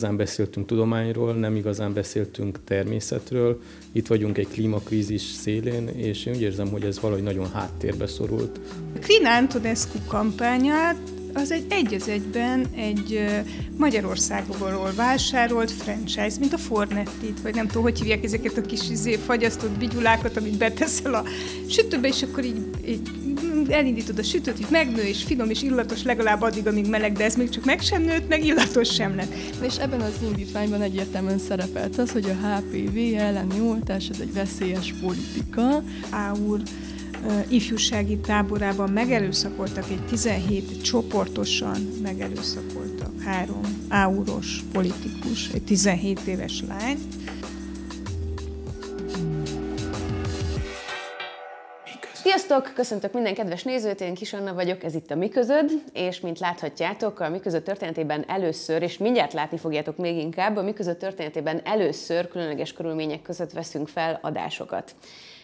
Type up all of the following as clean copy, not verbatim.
igazán beszéltünk tudományról, nem igazán beszéltünk természetről. Itt vagyunk egy klímakrízis szélén, és én úgy érzem, hogy ez valahogy nagyon háttérbe szorult. Crin Antonescu kampányát az egy az egyben egy Magyarországról vásárolt franchise, mint a Fornettit, vagy nem tudom, hogy hívják ezeket a kis fagyasztott bigyulákat, amit beteszel a sütőbe, és akkor így elindítod a sütőt, így megnő, és finom, és illatos legalább addig, amíg meleg, de ez még csak meg sem nőtt, meg illatos sem lett. És ebben az indítványban egyértelműen szerepelt az, hogy a HPV elleni oltás ez egy veszélyes politika. Áur ifjúsági táborában megerőszakoltak, egy 17 csoportosan megerőszakoltak 3 áuros politikus, egy 17 éves lány. Sziasztok! Köszöntök minden kedves nézőt, én Kis Anna vagyok, ez itt a Mi Közöd, és mint láthatjátok, a Mi Közöd történetében először, és mindjárt látni fogjátok még inkább, a Mi Közöd történetében először különleges körülmények között veszünk fel adásokat.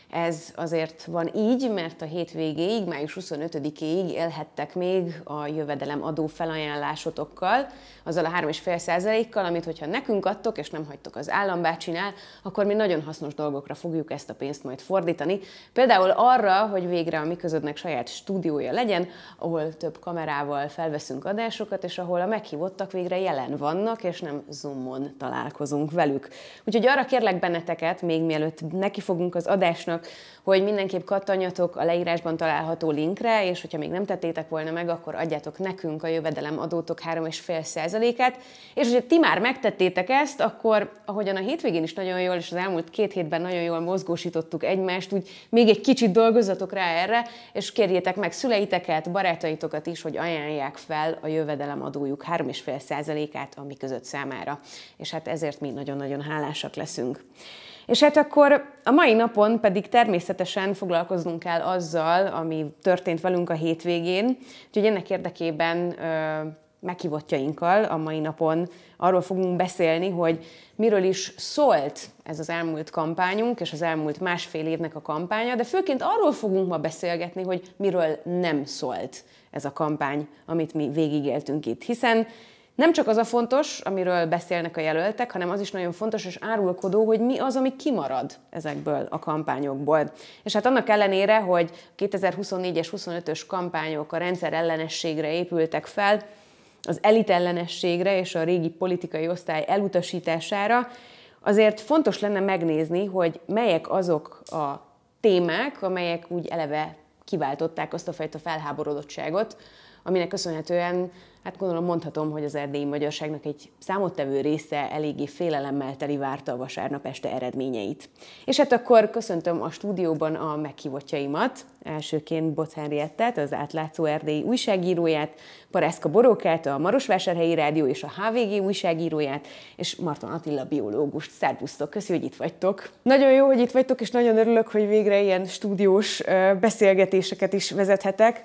Ez azért van így, mert a hétvégéig, május 25-éig élhettek még a jövedelemadó felajánlásotokkal, azzal a 3,5%-kal, amit hogyha nekünk adtok, és nem hagytok az állambácsinál, akkor mi nagyon hasznos dolgokra fogjuk ezt a pénzt majd fordítani. Például arra, hogy végre a Mi Közödnek saját stúdiója legyen, ahol több kamerával felveszünk adásokat, és ahol a meghívottak végre jelen vannak, és nem Zoomon találkozunk velük. Úgyhogy arra kérlek benneteket, még mielőtt nekifogunk az adásnak, hogy mindenképp kattanjatok a leírásban található linkre, és hogyha még nem tettétek volna meg, akkor adjátok nekünk a jövedelemadótok 3,5%-át, és hogyha ti már megtettétek ezt, akkor ahogyan a hétvégén is nagyon jól, és az elmúlt 2 hétben nagyon jól mozgósítottuk egymást, úgy még egy kicsit dolgozzatok rá erre, és kérjétek meg szüleiteket, barátaitokat is, hogy ajánlják fel a jövedelemadójuk 3,5%-át a Mi Közöd számára. És hát ezért mi nagyon-nagyon hálásak leszünk. És hát akkor a mai napon pedig természetesen foglalkoznunk kell azzal, ami történt velünk a hétvégén. Úgyhogy ennek érdekében meghívottjainkkal a mai napon arról fogunk beszélni, hogy miről is szólt ez az elmúlt kampányunk, és az elmúlt másfél évnek a kampánya, de főként arról fogunk ma beszélgetni, hogy miről nem szólt ez a kampány, amit mi végigéltünk itt. Hiszen nem csak az a fontos, amiről beszélnek a jelöltek, hanem az is nagyon fontos és árulkodó, hogy mi az, ami kimarad ezekből a kampányokból. És hát annak ellenére, hogy 2024-es, 25-ös kampányok a rendszer ellenességre épültek fel, az elit ellenességre és a régi politikai osztály elutasítására, azért fontos lenne megnézni, hogy melyek azok a témák, amelyek úgy eleve kiváltották azt a fajta felháborodottságot, aminek köszönhetően, hát gondolom mondhatom, hogy az erdélyi magyarságnak egy számottevő része eléggé félelemmel teli várta a vasárnap este eredményeit. És hát akkor köszöntöm a stúdióban a meghívottjaimat, elsőként Boc Henriettát, az Átlátszó Erdély újságíróját, Parászka Borókát, a Marosvásárhelyi Rádió és a HVG újságíróját, és Marton Attila biológust. Szervusztok, köszi, hogy itt vagytok. Nagyon jó, hogy itt vagytok, és nagyon örülök, hogy végre ilyen stúdiós beszélgetéseket is vezethetek.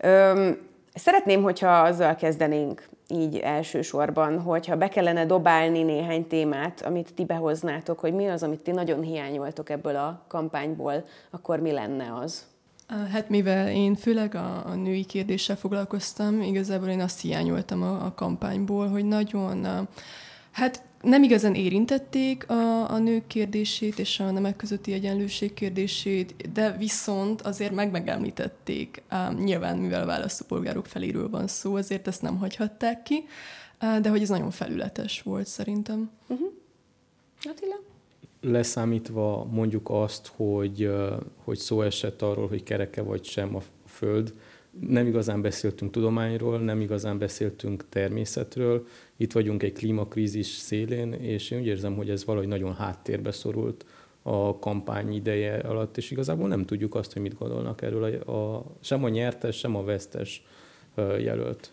Szeretném, hogyha azzal kezdenénk így elsősorban, hogyha be kellene dobálni néhány témát, amit ti behoznátok, hogy mi az, amit ti nagyon hiányoltok ebből a kampányból, akkor mi lenne az? Hát mivel én főleg a női kérdéssel foglalkoztam, igazából én azt hiányoltam a kampányból, hogy nagyon, hát nem igazán érintették a nők kérdését és a nemek közötti egyenlőség kérdését, de viszont azért megemlítették. Nyilván, mivel a választópolgárok feléről van szó, azért ezt nem hagyhatták ki, de hogy ez nagyon felületes volt szerintem. Attila? Leszámítva mondjuk azt, hogy szó esett arról, hogy kereke vagy sem a Föld, nem igazán beszéltünk tudományról, nem igazán beszéltünk természetről. Itt vagyunk egy klímakrízis szélén, és én úgy érzem, hogy ez valahogy nagyon háttérbe szorult a kampány ideje alatt, és igazából nem tudjuk azt, hogy mit gondolnak erről sem a nyertes, sem a vesztes jelölt.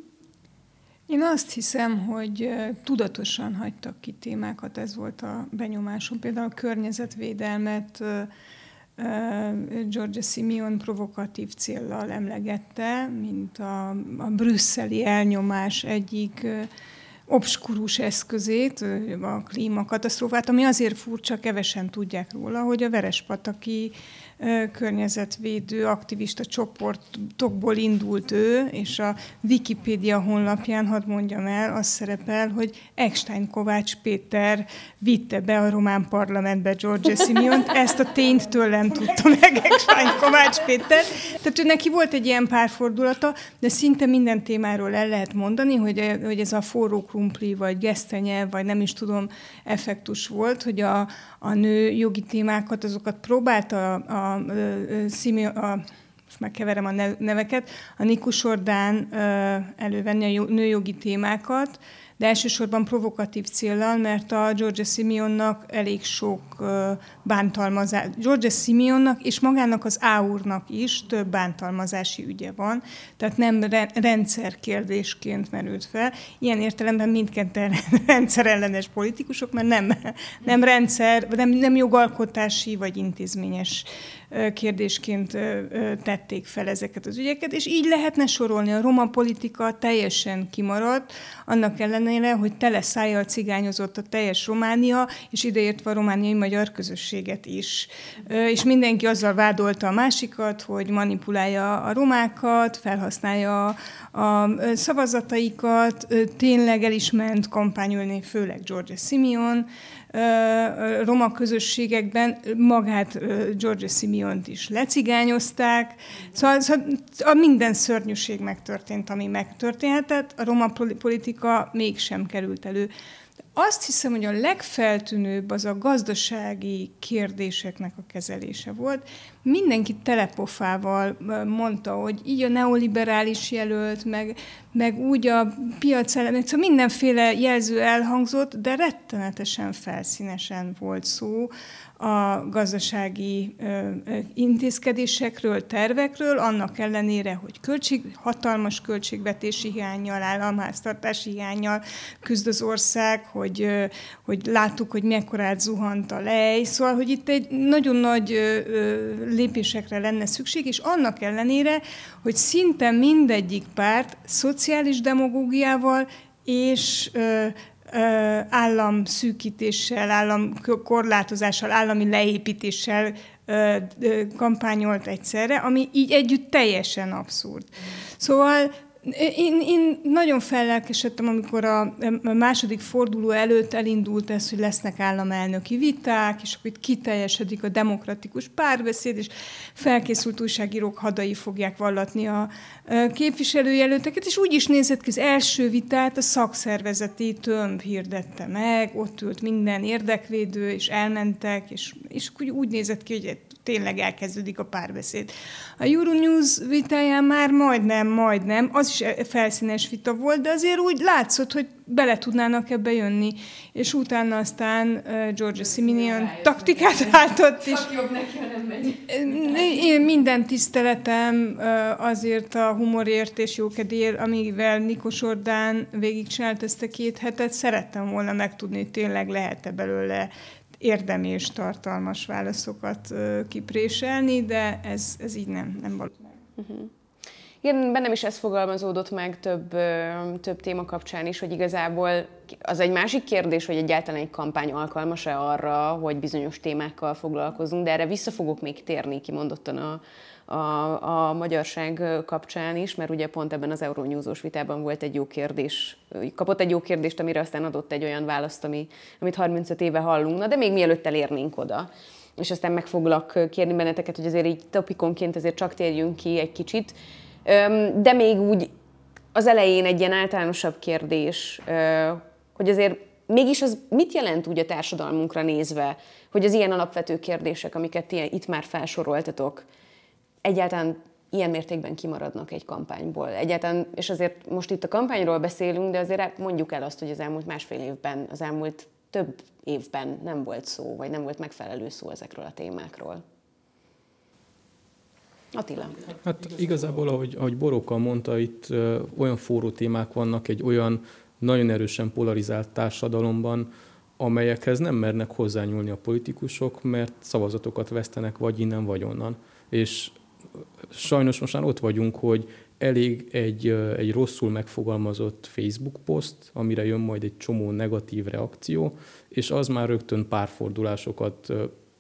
Én azt hiszem, hogy tudatosan hagytak ki témákat, ez volt a benyomásom. Például a környezetvédelmet Giorgia Simeon provokatív céllal emlegette, mint a brüsszeli elnyomás egyik obskurus eszközét, a klímakatasztrófát, ami azért furcsa, kevesen tudják róla, hogy a verespataki környezetvédő, aktivista csoportokból indult ő, és a Wikipédia honlapján, hadd mondjam el, az szerepel, hogy Eckstein-Kovács Péter vitte be a román parlamentbe Giorgia Simeont. Ezt a tényt tőlem tudta meg Eckstein-Kovács Péter. Tehát ő neki volt egy ilyen párfordulata, de szinte minden témáról el lehet mondani, hogy ez a forró krumpli, vagy gesztenye, vagy nem is tudom, effektus volt, hogy a nő jogi témákat, azokat próbálta most már keverem a neveket, a Nikus Ordán elővenni a nőjogi témákat, de elsősorban provokatív céllal, mert a Giorgia Simeonnak elég sok bántalmazás, Giorgia Simeonnak és magának az AUR-nak is több bántalmazási ügye van, tehát nem rendszerkérdésként merült fel. Ilyen értelemben mindketten rendszerellenes politikusok, mert nem jogalkotási vagy intézményes kérdésként tették fel ezeket az ügyeket, és így lehetne sorolni. A roma politika teljesen kimaradt, annak ellenére, hogy tele szájjal cigányozott a teljes Románia, és ideértve a romániai magyar közösséget is. És mindenki azzal vádolta a másikat, hogy manipulálja a romákat, felhasználja a szavazataikat, tényleg el is ment kampányolni, főleg Giorgia Simeon, roma közösségekben magát Giorgia Simeont is lecigányozták. Szóval minden szörnyűség megtörtént, ami megtörténhetett, a roma politika mégsem került elő. Azt hiszem, hogy a legfeltűnőbb az a gazdasági kérdéseknek a kezelése volt. Mindenki telepofával mondta, hogy így a neoliberális jelölt, meg úgy a piac ellenek, szóval mindenféle jelző elhangzott, de rettenetesen felszínesen volt szó a gazdasági intézkedésekről, tervekről, annak ellenére, hogy hatalmas költségvetési hiánnyal, államháztartási hiánnyal küzd az ország, hogy láttuk, hogy mekkorát zuhant a lej. Szóval, hogy itt egy nagyon nagy lépésekre lenne szükség, és annak ellenére, hogy szinte mindegyik párt szociális demagógiával és államszűkítéssel, államkorlátozással, állami leépítéssel kampányolt egyszerre, ami így együtt teljesen abszurd. Szóval én nagyon fellelkesedtem, amikor a második forduló előtt elindult ez, hogy lesznek államelnöki viták, és akkor itt kiteljesedik a demokratikus párbeszéd, és felkészült újságírók hadai fogják vallatni a képviselőjelölteket, és úgy is nézett ki, az első vitát a szakszervezeti tömb hirdette meg, ott ült minden érdekvédő, és elmentek, és úgy nézett ki, hogy tényleg elkezdődik a párbeszéd. A Euronews vitáján már majdnem, az is felszínes vita volt, de azért úgy látszott, hogy bele tudnának ebbe jönni. És utána aztán Giorgia Simeon taktikát váltott is. Csak jobb neki, ha nem megy. Én minden tiszteletem azért a humorért és jókedélyért, amivel Nikos Ordán végigcsinált ezt a 2 hetet, szerettem volna megtudni, hogy tényleg lehet-e belőle érdemi és tartalmas válaszokat kipréselni, de ez így nem való. Igen, bennem is ez fogalmazódott meg több téma kapcsán is, hogy igazából az egy másik kérdés, hogy egyáltalán egy kampány alkalmas-e arra, hogy bizonyos témákkal foglalkozunk, de erre vissza fogok még térni kimondottan a magyarság kapcsán is, mert ugye pont ebben az Euronews-os vitában volt egy jó kérdés, kapott egy jó kérdést, amire aztán adott egy olyan választ, amit 35 éve hallunk, na de még mielőtt elérnénk oda. És aztán meg foglak kérni benneteket, hogy azért így topikonként azért csak térjünk ki egy kicsit, de még úgy az elején egy ilyen általánosabb kérdés, hogy azért mégis az mit jelent úgy a társadalmunkra nézve, hogy az ilyen alapvető kérdések, amiket itt már felsoroltatok, egyáltalán ilyen mértékben kimaradnak egy kampányból. Egyáltalán, és azért most itt a kampányról beszélünk, de azért mondjuk el azt, hogy az elmúlt másfél évben, az elmúlt több évben nem volt szó, vagy nem volt megfelelő szó ezekről a témákról. Attila. Hát igazából, ahogy Boróka mondta, itt olyan forró témák vannak egy olyan nagyon erősen polarizált társadalomban, amelyekhez nem mernek hozzányúlni a politikusok, mert szavazatokat vesztenek vagy innen, vagy onnan. És sajnos most már ott vagyunk, hogy elég egy rosszul megfogalmazott Facebook poszt, amire jön majd egy csomó negatív reakció, és az már rögtön párfordulásokat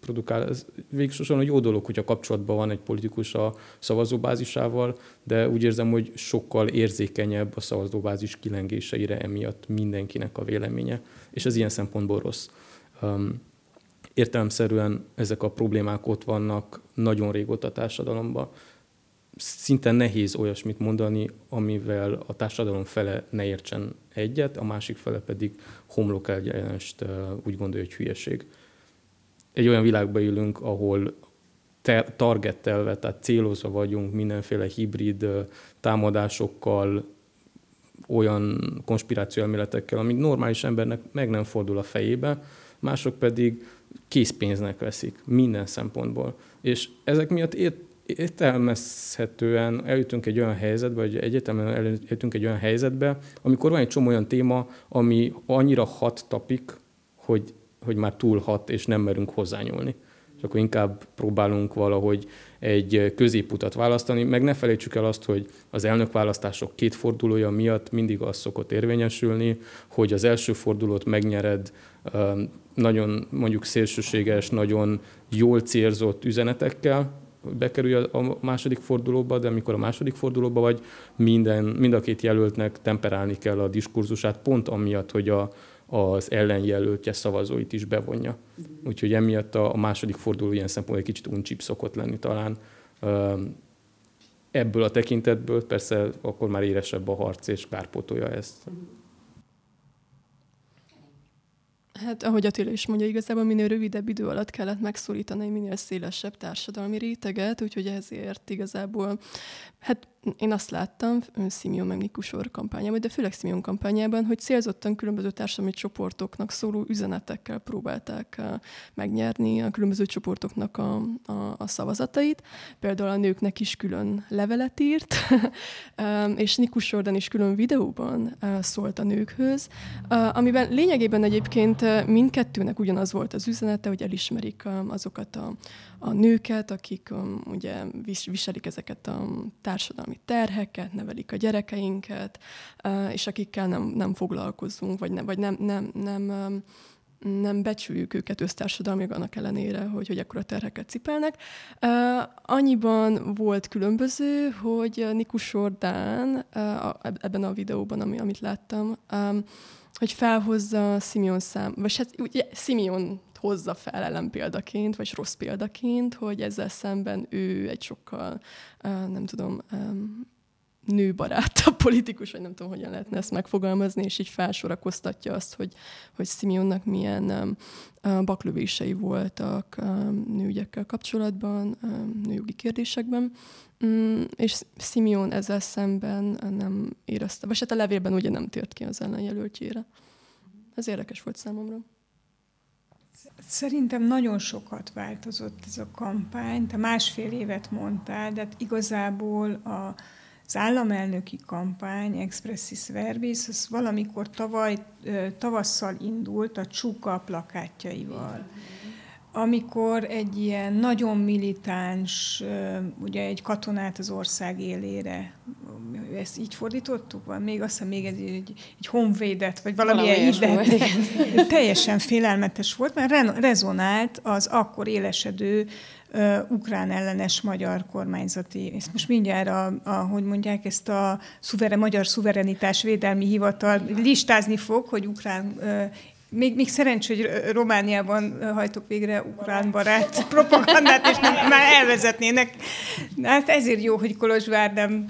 produkál. Ez végsősorban jó dolog, hogyha kapcsolatban van egy politikus a szavazóbázisával, de úgy érzem, hogy sokkal érzékenyebb a szavazóbázis kilengéseire emiatt mindenkinek a véleménye, és ez ilyen szempontból rossz. Értelemszerűen ezek a problémák ott vannak nagyon régóta a társadalomban. Szinte nehéz olyasmit mondani, amivel a társadalom fele ne értsen egyet, a másik fele pedig homlokegyenest úgy gondolja, hogy hülyeség. Egy olyan világban élünk, ahol targettelve, tehát célozva vagyunk mindenféle hibrid támadásokkal, olyan konspirációelméletekkel, amik normális embernek meg nem fordul a fejébe, mások pedig készpénznek veszik minden szempontból. És ezek miatt értelmezhetően eljutunk egy olyan helyzetbe, vagy egyetemen eljutunk egy olyan helyzetbe, amikor van egy csomó olyan téma, ami annyira hat tapik, hogy már túl hat, és nem merünk hozzányúlni. És akkor inkább próbálunk valahogy egy középutat választani, meg ne felejtsük el azt, hogy az elnökválasztások 2 fordulója miatt mindig az szokott érvényesülni, hogy az első fordulót megnyered nagyon mondjuk szélsőséges, nagyon jól célzott üzenetekkel, bekerülj a második fordulóba, de amikor a második fordulóba vagy, mind a 2 jelöltnek temperálni kell a diskurzusát, pont amiatt, hogy az ellenjelöltje szavazóit is bevonja. Úgyhogy emiatt a második forduló ilyen szempontból egy kicsit uncsip szokott lenni talán. Ebből a tekintetből persze akkor már éresebb a harc, és kárpótolja ezt. Hát, ahogy Attila is mondja, igazából minél rövidebb idő alatt kellett megszólítani minél szélesebb társadalmi réteget, úgyhogy ezért igazából, hát én azt láttam Simeon meg Nikusor kampányában, de főleg Simeon kampányában, hogy célzottan különböző társadalmi csoportoknak szóló üzenetekkel próbálták megnyerni a különböző csoportoknak a szavazatait. Például a nőknek is külön levelet írt, és Nikus Jordan is külön videóban szólt a nőkhöz, amiben lényegében egyébként mindkettőnek ugyanaz volt az üzenete, hogy elismerik azokat a nőket, akik ugye viselik ezeket a társadalmi terheket, nevelik a gyerekeinket, és akikkel nem foglalkozunk, vagy nem becsüljük őket össztársadalmilag annak ellenére, hogy ekkora terheket cipelnek. Annyiban volt különböző, hogy Nikus Jordan ebben a videóban, amit láttam, hogy felhozza Simeon vagy hát ugye Simeon hozza fel ellenpéldaként, vagy rossz példaként, hogy ezzel szemben ő egy sokkal, nem tudom, nőbarátabb politikus, vagy nem tudom, hogyan lehetne ezt megfogalmazni, és így felsorakoztatja azt, hogy Simeonnak milyen baklövései voltak nőügyekkel kapcsolatban, nőjogi kérdésekben, és Simeon ezzel szemben nem érezte, vagy hát a levélben ugye nem tért ki az ellenjelöltjére. Ez érdekes volt számomra. Szerintem nagyon sokat változott ez a kampány. Te 1,5 évet mondtál, de hát igazából az államelnöki kampány, expressis verbis, az valamikor tavasszal indult a Csuka plakátjaival. Amikor egy ilyen nagyon militáns, ugye egy katonát az ország élére, ezt így fordítottuk? Van még azt hiszem még egy honvédet, vagy valamilyen ide. Teljesen félelmetes volt, mert rezonált az akkor élesedő ukrán ellenes magyar kormányzati, ezt most mindjárt hogy mondják, ezt a Magyar Szuverenitás Védelmi Hivatal listázni fog, hogy ukrán még szerencsé, hogy Romániában hajtok végre ukrán-barát propagandát, és már elvezetnének. Hát ezért jó, hogy Kolozsvár nem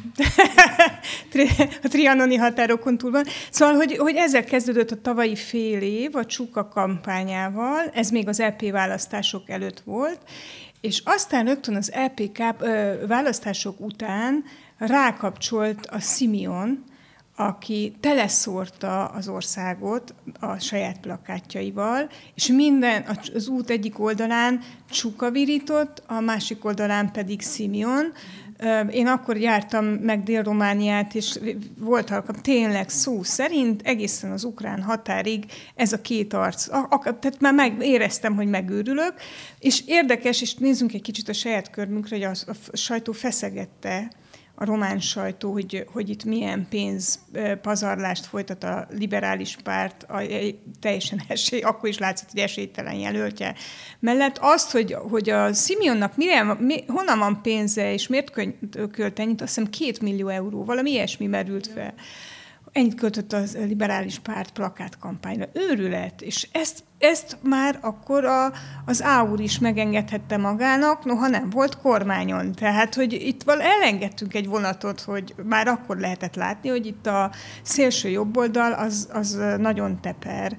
a trianoni határokon túl van. Szóval, hogy ezzel kezdődött a tavalyi fél év a Csuka kampányával, ez még az EP választások előtt volt, és aztán rögtön az EP választások után rákapcsolt a Simeon, aki teleszórta az országot a saját plakátjaival, és az út egyik oldalán Csuka virított, a másik oldalán pedig Simeon. Én akkor jártam meg Dél-Romániát, és volt alkalom, tényleg szó szerint egészen az ukrán határig ez a 2 arc. Tehát már éreztem, hogy megőrülök, és érdekes, és nézzünk egy kicsit a saját körmünkre, hogy a sajtó feszegette a román sajtó, hogy itt milyen pénzpazarlást folytat a liberális párt, teljesen akkor is látszott, hogy esélytelen jelöltje mellett. Azt, hogy a Simeonnak honnan van pénze, és miért költ ennyit, azt hiszem 2 millió euró, valami ilyesmi merült fel. Ennyit költött a liberális párt plakátkampányra. Őrület. És ezt már akkor az AUR is megengedhette magának, noha nem volt kormányon. Tehát, hogy itt elengedtünk egy vonatot, hogy már akkor lehetett látni, hogy itt a szélső jobboldal az nagyon teper.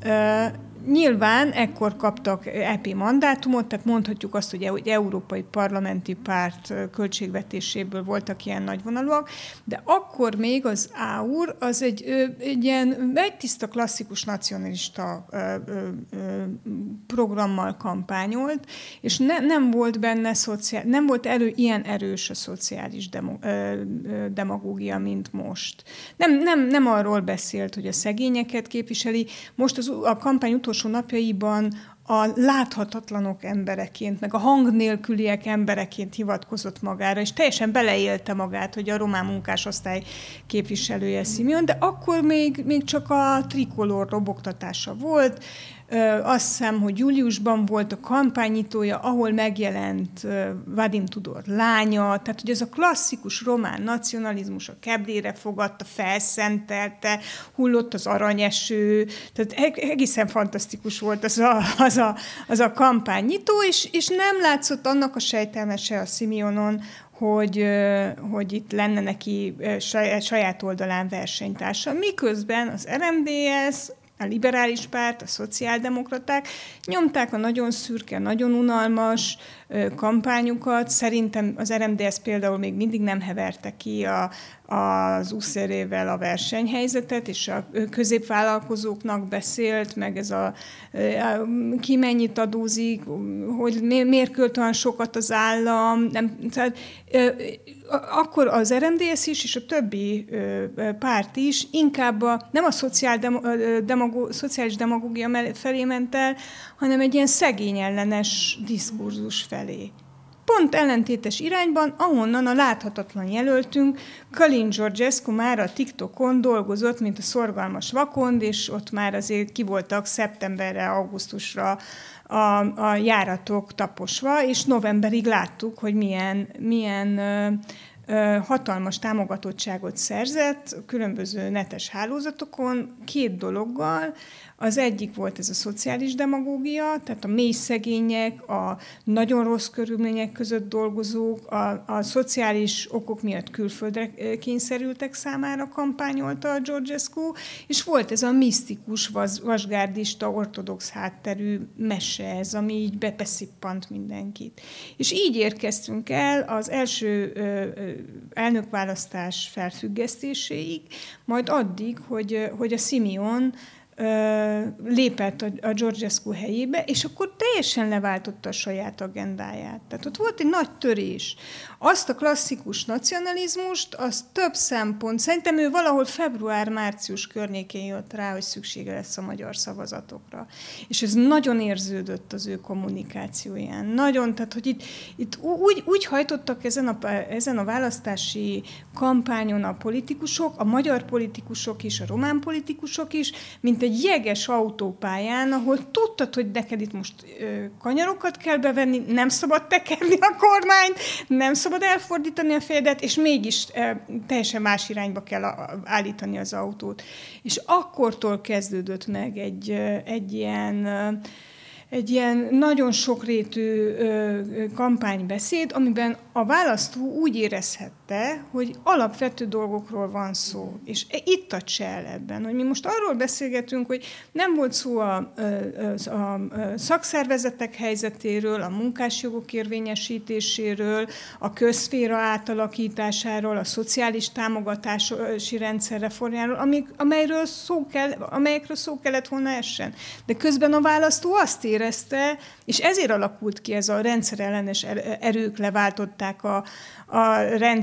Nyilván ekkor kaptak EP mandátumot, tehát mondhatjuk azt, hogy Európai Parlamenti Párt költségvetéséből voltak ilyen nagyvonalúak, de akkor még az AUR az egy tiszta klasszikus nacionalista programmal kampányolt, és nem volt benne nem volt ilyen erős a szociális demagógia, mint most. Nem arról beszélt, hogy a szegényeket képviseli. Most a kampány utolsó napjaiban a láthatatlanok embereként, meg a hang nélküliek embereként hivatkozott magára, és teljesen beleélte magát, hogy a román munkásosztály képviselője Simeon, de akkor még csak a trikolór robogtatása volt. Azt hiszem, hogy júliusban volt a kampánynyitója, ahol megjelent Vadim Tudor lánya, tehát hogy ez a klasszikus román nacionalizmus a keblére fogadta, felszentelte, hullott az aranyeső, tehát egészen fantasztikus volt az a kampánynyitó, és nem látszott annak a sejtelme se a Simeonon, hogy itt lenne neki saját oldalán versenytársa. Miközben az RMDSZ, a liberális párt, a szociáldemokraták nyomták a nagyon szürke, nagyon unalmas kampányukat. Szerintem az RMDSZ például még mindig nem heverte ki az USZR-ével a versenyhelyzetet, és a középvállalkozóknak beszélt, meg ez ki mennyit adózik, hogy miért költ olyan sokat az állam. Tehát, akkor az RMDSZ is, és a többi párt is inkább nem a szociális demagógia felé ment el, hanem egy ilyen szegény ellenes diszkurzus felé. Pont ellentétes irányban, ahonnan a láthatatlan jelöltünk, Călin Georgescu már a TikTokon dolgozott, mint a szorgalmas vakond, és ott már azért ki voltak szeptemberre, augusztusra a járatok taposva, és novemberig láttuk, hogy milyen hatalmas támogatottságot szerzett különböző netes hálózatokon 2 dologgal. Az egyik volt ez a szociális demagógia, tehát a mély szegények, a nagyon rossz körülmények között dolgozók, a szociális okok miatt külföldre kényszerültek számára kampányolta a Georgescu, és volt ez a misztikus, vasgárdista, ortodox hátterű mese, ez, ami így beszippant mindenkit. És így érkeztünk el az első elnökválasztás felfüggesztéséig, majd addig, hogy a Simeon lépett a Georgescu helyébe, és akkor teljesen leváltotta a saját agendáját. Tehát ott volt egy nagy törés. Azt a klasszikus nacionalizmust, az több szempont, szerintem ő valahol február-március környékén jött rá, hogy szüksége lesz a magyar szavazatokra. És ez nagyon érződött az ő kommunikációján. Nagyon, tehát hogy itt úgy hajtottak ezen a választási kampányon a politikusok, a magyar politikusok is, a román politikusok is, mint egy jeges autópályán, ahol tudtad, hogy neked itt most kanyarokat kell bevenni, nem szabad tekerni a kormányt, nem szabad elfordítani a fejedet, és mégis teljesen más irányba kell állítani az autót. És akkortól kezdődött meg egy ilyen nagyon sokrétű kampánybeszéd, amiben a választó úgy érezhette, hogy alapvető dolgokról van szó. És itt a csel ebben, hogy mi most arról beszélgetünk, hogy nem volt szó a szakszervezetek helyzetéről, a munkásjogok érvényesítéséről, a közszféra átalakításáról, a szociális támogatási rendszer reformjáról, amelyekről szó kellett volna essen. De közben a választó azt érezte, és ezért alakult ki ez a rendszerellenes erők leváltották a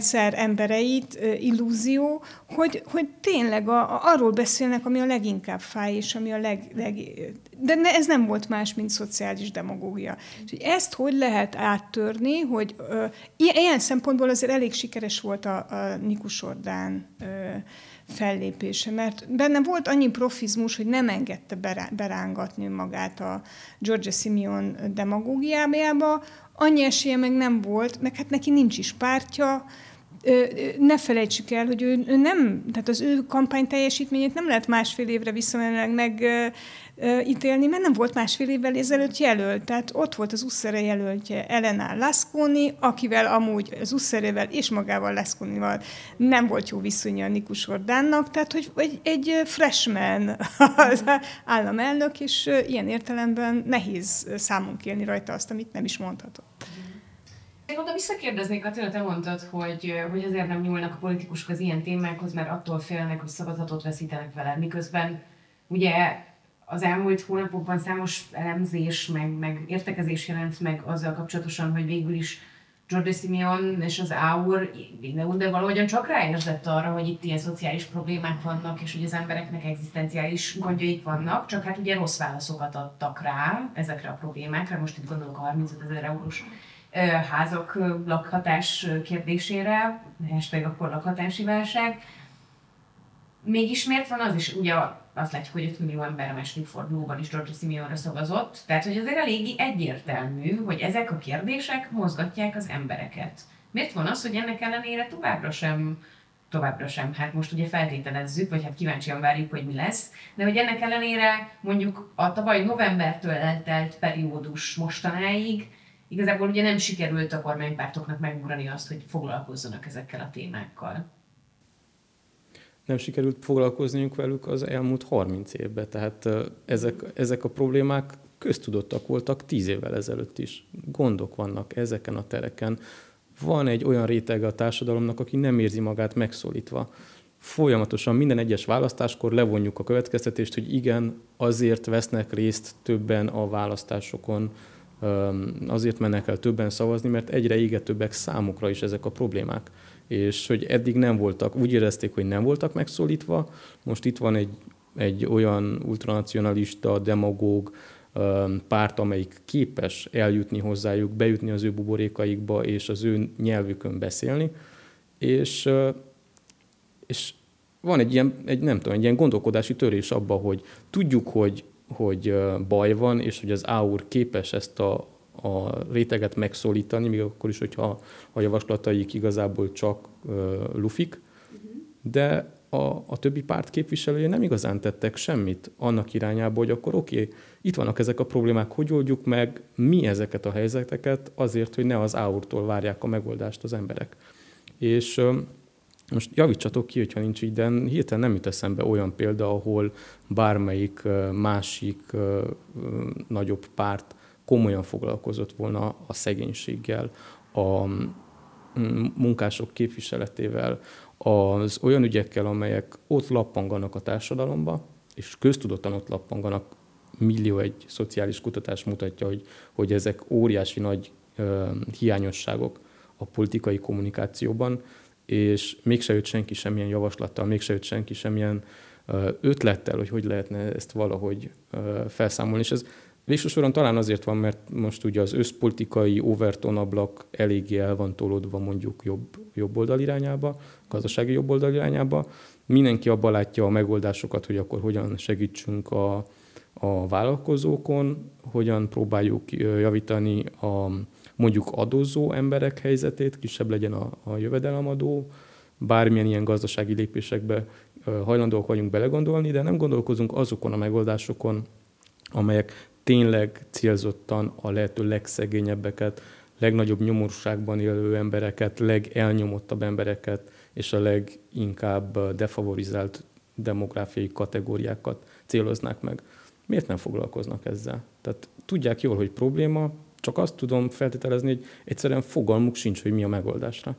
rendszer embereit, illúzió, hogy tényleg arról beszélnek, ami a leginkább fáj, és ami de ez nem volt más, mint szociális demagógia. És ezt hogy lehet áttörni, hogy ilyen szempontból azért elég sikeres volt a Nikus Ordán fellépése, mert benne volt annyi profizmus, hogy nem engedte berángatni magát a Giorgia Simeon demagógiájába, annyi esélye meg nem volt, meg hát neki nincs is pártja. Ne felejtsük el, hogy ő nem, tehát az ő kampány teljesítményét nem lehet másfél évre visszamenőleg megítélni, mert nem volt másfél évvel ezelőtt jelölt. Tehát ott volt az Usszere jelöltje Elena Lasconi, akivel amúgy az Usszerével és magával Lasconival nem volt jó viszonya a Nikus Ordánnak, tehát hogy egy freshman az államelnök, és ilyen értelemben nehéz számon kérni rajta azt, amit nem is mondhatott. Én oda visszakérdeznék, Attila, te mondtad, hogy azért nem nyúlnak a politikusok az ilyen témákhoz, mert attól félnek, hogy szavazatot veszítenek vele. Miközben ugye az elmúlt hónapokban számos elemzés, meg értekezés jelent meg azzal kapcsolatosan, hogy végül is Giorgia Simeon és az AUR de valahogyan csak ráérzett arra, hogy itt ilyen szociális problémák vannak, és hogy az embereknek egzisztenciális gondjaik vannak, csak hát ugye rossz válaszokat adtak rá ezekre a problémákra. Most itt gondolok a 35 000 eurós házak lakhatás kérdésére, hashtag akkor lakhatási válság. Mégis miért van az is, ugye azt látjuk, hogy 5 millió ember a második fordulóban is Giorgia Simeonra szavazott, tehát hogy azért eléggé egyértelmű, hogy ezek a kérdések mozgatják az embereket. Miért van az, hogy ennek ellenére továbbra sem, hát most ugye feltételezzük, vagy hát kíváncsian várjuk, hogy mi lesz, de hogy ennek ellenére mondjuk a tavaly novembertől eltelt periódus mostanáig igazából ugye nem sikerült a kormánypártoknak megugrani azt, hogy foglalkozzanak ezekkel a témákkal. Nem sikerült foglalkozniuk velük az elmúlt 30 évben, tehát ezek a problémák köztudottak voltak 10 évvel ezelőtt is. Gondok vannak ezeken a tereken. Van egy olyan rétege a társadalomnak, aki nem érzi magát megszólítva. Folyamatosan minden egyes választáskor levonjuk a következtetést, hogy igen, azért vesznek részt többen a választásokon, azért mennek el többen szavazni, mert egyre égetőbbek számukra is ezek a problémák. És hogy eddig nem voltak, úgy érezték, hogy nem voltak megszólítva, most itt van egy olyan ultranacionalista, demagóg párt, amelyik képes eljutni hozzájuk, bejutni az ő buborékaikba, és az ő nyelvükön beszélni, és van egy ilyen gondolkodási törés abba, hogy tudjuk, hogy baj van, és hogy az AUR képes ezt a réteget megszólítani, még akkor is, hogyha a javaslataik igazából csak lufik, de a többi párt képviselője nem igazán tettek semmit annak irányába, hogy akkor oké, itt vannak ezek a problémák, hogy oldjuk meg mi ezeket a helyzeteket azért, hogy ne az AUR-tól várják a megoldást az emberek. És most javítsatok ki, hogyha nincs így, de hirtelen nem jut eszembe olyan példa, ahol bármelyik másik nagyobb párt komolyan foglalkozott volna a szegénységgel, a munkások képviseletével, az olyan ügyekkel, amelyek ott lappanganak a társadalomba, és köztudottan ott lappanganak, millió egy szociális kutatás mutatja, hogy ezek óriási nagy hiányosságok a politikai kommunikációban, és mégse jött senki semmilyen javaslattal, mégse jött senki semmilyen ötlettel, hogy lehetne ezt valahogy felszámolni. És ez végső soron talán azért van, mert most ugye az összpolitikai Overton ablak eléggé el van tolódva mondjuk jobb oldal irányába, gazdasági jobb oldal irányába. Mindenki abban látja a megoldásokat, hogy akkor hogyan segítsünk a vállalkozókon, hogyan próbáljuk javítani a mondjuk adózó emberek helyzetét, kisebb legyen a jövedelemadó, bármilyen ilyen gazdasági lépésekbe hajlandóak vagyunk belegondolni, de nem gondolkozunk azokon a megoldásokon, amelyek tényleg célzottan a lehető legszegényebbeket, legnagyobb nyomorúságban élő embereket, legelnyomottabb embereket és a leginkább defavorizált demográfiai kategóriákat céloznák meg. Miért nem foglalkoznak ezzel? Tehát tudják jól, hogy probléma, csak azt tudom feltételezni, hogy egyszerűen fogalmuk sincs, hogy mi a megoldásra.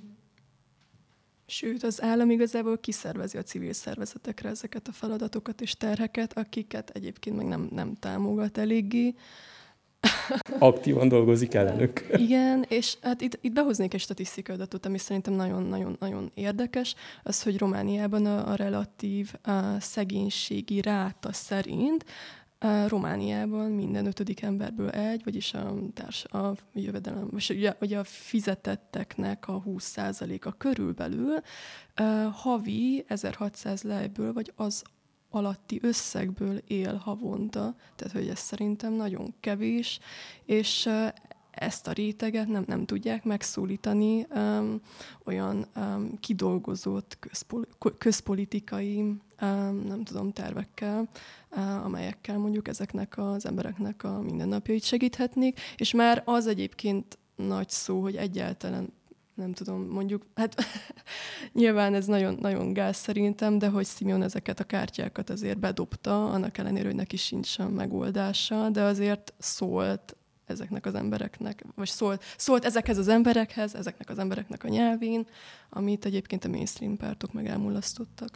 Sőt, az állam igazából kiszervezi a civil szervezetekre ezeket a feladatokat és terheket, akiket egyébként meg nem támogat eléggé. aktívan dolgozik ellenük. Igen, és hát itt behoznék egy statisztikai adatot, ami szerintem nagyon-nagyon érdekes, az, hogy Romániában a relatív szegénységi ráta szerint Romániában minden 5. emberből egy, vagyis a jövedelem, vagy a fizetetteknek a 20%-a körülbelül havi 1600 lejből, vagy az alatti összegből él havonta, tehát hogy ez szerintem nagyon kevés, és ezt a réteget nem tudják megszólítani olyan kidolgozott közpolitikai nem tudom, tervekkel, amelyekkel mondjuk ezeknek az embereknek a mindennapjait segíthetnék, és már az egyébként nagy szó, hogy egyáltalán nem tudom, mondjuk, hát nyilván ez nagyon, nagyon gáz szerintem, de hogy Simeon ezeket a kártyákat azért bedobta, annak ellenére, hogy neki sincs sem megoldása, de azért szólt ezeknek az embereknek, vagy szólt ezekhez az emberekhez, ezeknek az embereknek a nyelvén, amit egyébként a mainstream pártok meg elmulasztottak.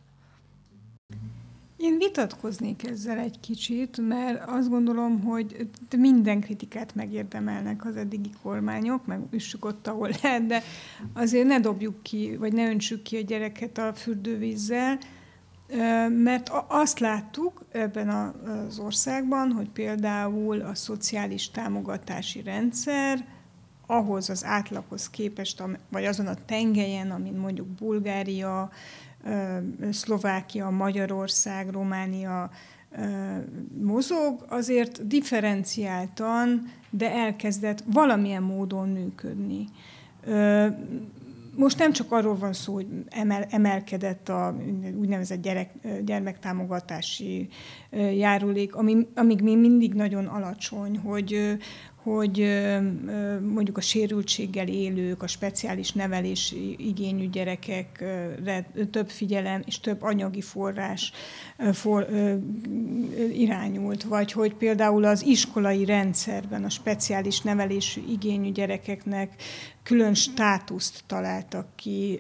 Én vitatkoznék ezzel egy kicsit, mert azt gondolom, hogy minden kritikát megérdemelnek az eddigi kormányok, meg üssük ott, ahol lehet, de azért ne dobjuk ki, vagy ne öntsük ki a gyereket a fürdővízzel, mert azt láttuk ebben az országban, hogy például a szociális támogatási rendszer ahhoz az átlaghoz képest, vagy azon a tengelyen, amin mondjuk Bulgária, Szlovákia, Magyarország, Románia mozog, azért differenciáltan, de elkezdett valamilyen módon működni. Most nem csak arról van szó, hogy emelkedett a úgynevezett gyermektámogatási járulék, amíg még mindig nagyon alacsony, hogy mondjuk a sérültséggel élők, a speciális nevelés igényű gyerekekre több figyelem és több anyagi forrás irányult, vagy hogy például az iskolai rendszerben a speciális nevelésű igényű gyerekeknek külön státuszt találtak ki,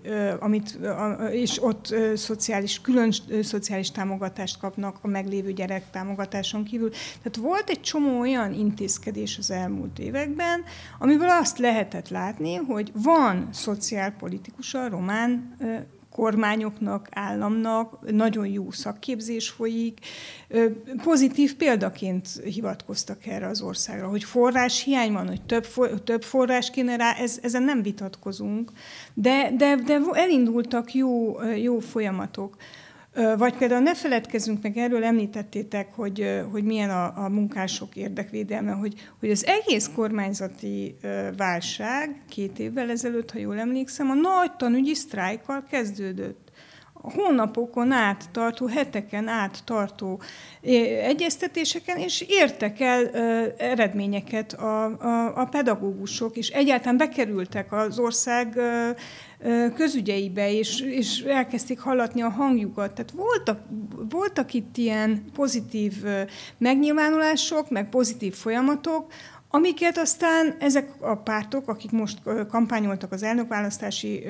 és ott külön szociális támogatást kapnak a meglévő gyerektámogatáson kívül. Tehát volt egy csomó olyan intézkedés az elmúlt években, amiből azt lehetett látni, hogy van szociálpolitikusa a román kormányoknak, államnak, nagyon jó szakképzés folyik. Pozitív példaként hivatkoztak erre az országra, hogy forráshiány van, hogy több forrás kéne rá, ezen nem vitatkozunk, de elindultak jó folyamatok. Vagy például ne feledkezzünk meg, erről említettétek, hogy milyen a munkások érdekvédelme, hogy az egész kormányzati válság 2 évvel ezelőtt, ha jól emlékszem, a nagy tanügyi sztrájkkal kezdődött. Hónapokon át tartó, heteken át tartó egyeztetéseken, és értek el eredményeket a pedagógusok, és egyáltalán bekerültek az ország közügyeibe, és elkezdték hallatni a hangjukat. Tehát voltak itt ilyen pozitív megnyilvánulások, meg pozitív folyamatok, amiket aztán ezek a pártok, akik most kampányoltak az elnökválasztási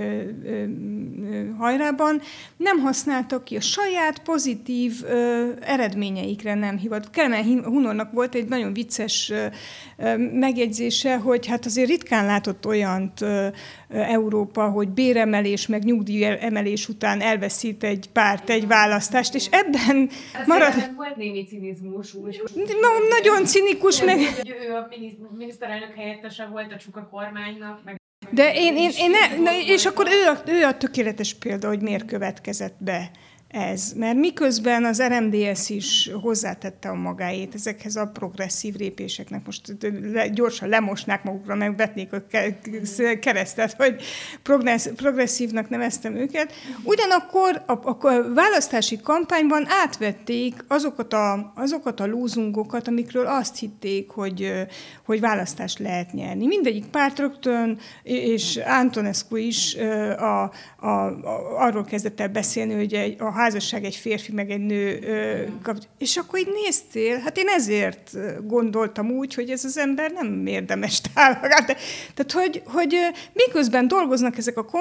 hajrában, nem használtak ki a saját pozitív eredményeikre, nem hivat. Kelemen Hunornak volt egy nagyon vicces megjegyzése, hogy hát azért ritkán látott olyant Európa, hogy béremelés meg nyugdíjemelés után elveszít egy párt egy választást, és ebben marad... Volt némi cinizmus, nagyon cinikus, meg... Ő a miniszterelnök helyettese volt a Csuka kormánynak, meg... De és akkor ő a tökéletes példa, hogy miért következett be ez. Mert miközben az RMDSZ is hozzátette a magáét ezekhez a progresszív lépéseknek, most gyorsan lemosnák magukra, meg vetnék a keresztet, hogy progresszívnak neveztem őket. Ugyanakkor a választási kampányban átvették azokat a lózungokat, amikről azt hitték, hogy választást lehet nyerni. Mindegyik párt rögtön, és Antonescu is arról kezdett el beszélni, hogy a házasság egy férfi meg egy nő és akkor így néztél, hát én ezért gondoltam úgy, hogy ez az ember nem érdemes támogatni. Tehát, hogy miközben dolgoznak ezek a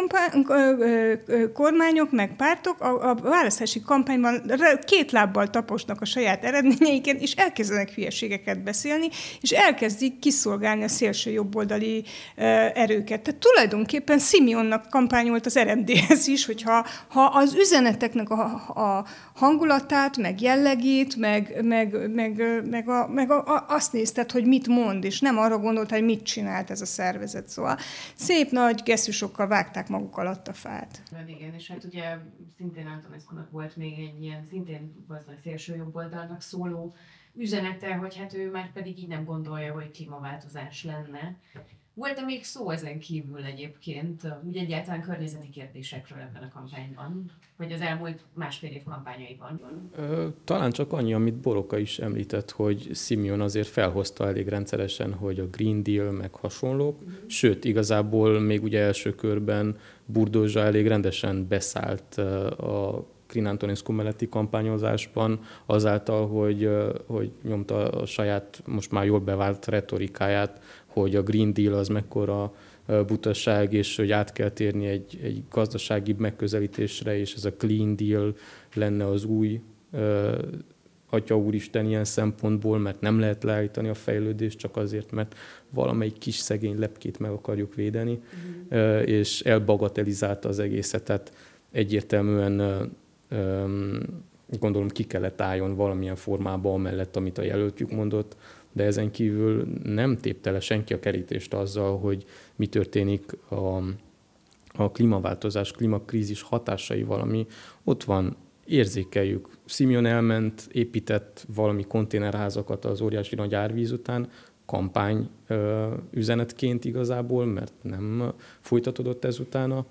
kormányok, meg pártok, a választási kampányban két lábbal taposnak a saját eredményeiken, és elkezdenek hülyeségeket beszélni, és elkezdik kiszolgálni a szélső jobboldali erőket. Tehát tulajdonképpen Simeonnak kampányolt az RMDS is, hogyha az üzeneteknek a hangulatát, meg jellegét, meg azt nézted, hogy mit mond, és nem arra gondolt, hogy mit csinált ez a szervezet. Szóval szép nagy gesztusokkal vágták maguk alatt a fát. Igen, és hát ugye szintén Antonescu-nak volt még egy ilyen, szintén valószínűleg szélső jobboldalnak szóló üzenete, hogy hát ő már pedig így nem gondolja, hogy klímaváltozás lenne. Volt-e még szó ezen kívül egyébként, úgy egyáltalán környezeti kérdésekről ebben a kampányban, vagy az elmúlt másfél év kampányaiban? Talán csak annyi, amit Boroka is említett, hogy Simeon azért felhozta elég rendszeresen, hogy a Green Deal meg hasonlók, sőt, igazából még ugye első körben Burdózsa elég rendesen beszállt a Crin Antonescu melletti kampányozásban azáltal, hogy nyomta a saját, most már jól bevált retorikáját, hogy a Green Deal az mekkora butaság, és hogy át kell térni egy gazdasági megközelítésre, és ez a Clean Deal lenne az új Atya Úristen ilyen szempontból, mert nem lehet leállítani a fejlődést csak azért, mert valamelyik kis szegény lepkét meg akarjuk védeni, és elbagatelizálta az egészet. Tehát egyértelműen gondolom ki kellett álljon valamilyen formában amellett, amit a jelöltjük mondott, de ezen kívül nem tépte le senki a kerítést azzal, hogy mi történik a klímaváltozás, klímakrízis hatásaival, ami ott van, érzékeljük. Simeon elment, épített valami konténerházakat az óriási nagy árvíz után, kampány üzenetként igazából, mert nem folytatódott ez utána,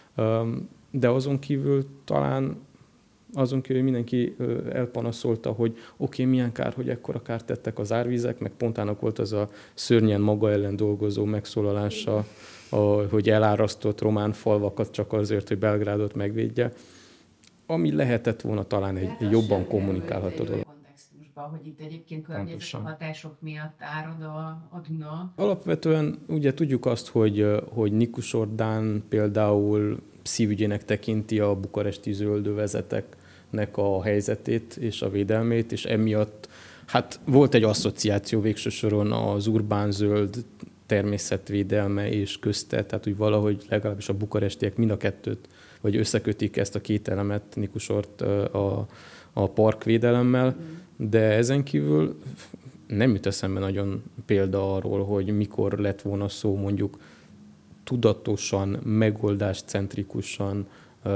de azon kívül talán mindenki elpanaszolta, hogy milyen kár, hogy ekkora kárt tettek az árvizek, meg pontának volt az a szörnyen maga ellen dolgozó megszólalása, hogy elárasztott román falvakat csak azért, hogy Belgrádot megvédje, ami lehetett volna talán egy jobban kommunikálható dolog. Hogy itt egyébként környezeti hatások miatt árad a Duna. Alapvetően ugye tudjuk azt, hogy Nikus Orbán például szívügyének tekinti a bukaresti zöldövezeteknek a helyzetét és a védelmét, és emiatt hát volt egy asszociáció végső soron az urbán zöld természetvédelme és közte, tehát úgy valahogy legalábbis a bukarestiek mind a kettőt, vagy összekötik ezt a két elemet, Nikusort a parkvédelemmel, de ezen kívül nem jut eszembe nagyon példa arról, hogy mikor lett volna szó mondjuk tudatosan, megoldáscentrikusan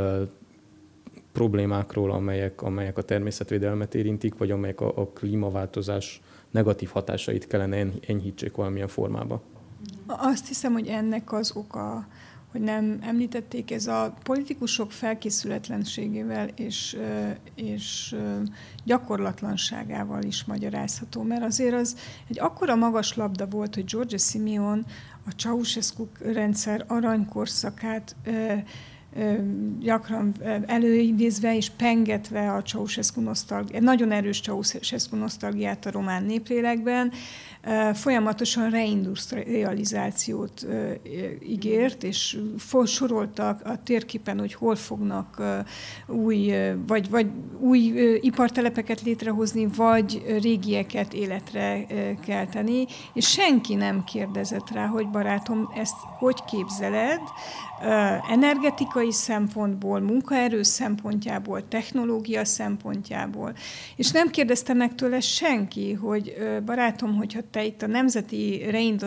problémákról, amelyek a természetvédelmet érintik, vagy amelyek a klímaváltozás negatív hatásait kellene enyhítsék valamilyen formában. Azt hiszem, hogy ennek az oka, hogy nem említették, ez a politikusok felkészületlenségével és gyakorlatlanságával is magyarázható, mert azért az egy akkora magas labda volt, hogy Giorgia Simeon a Ceausescu rendszer aranykorszakát gyakran előidézve és pengetve a Ceausescu nosztalgiát, nagyon erős Ceausescu nosztalgiát a román néplélekben, folyamatosan reindustrializációt ígért, és sorolta a térképen, hogy hol fognak új ipartelepeket létrehozni, vagy régieket életre kelteni, és senki nem kérdezett rá, hogy barátom, ezt hogy képzeled, energetikai szempontból, munkaerő szempontjából, technológia szempontjából. És nem kérdezte meg tőle senki, hogy barátom, hogyha te itt a nemzeti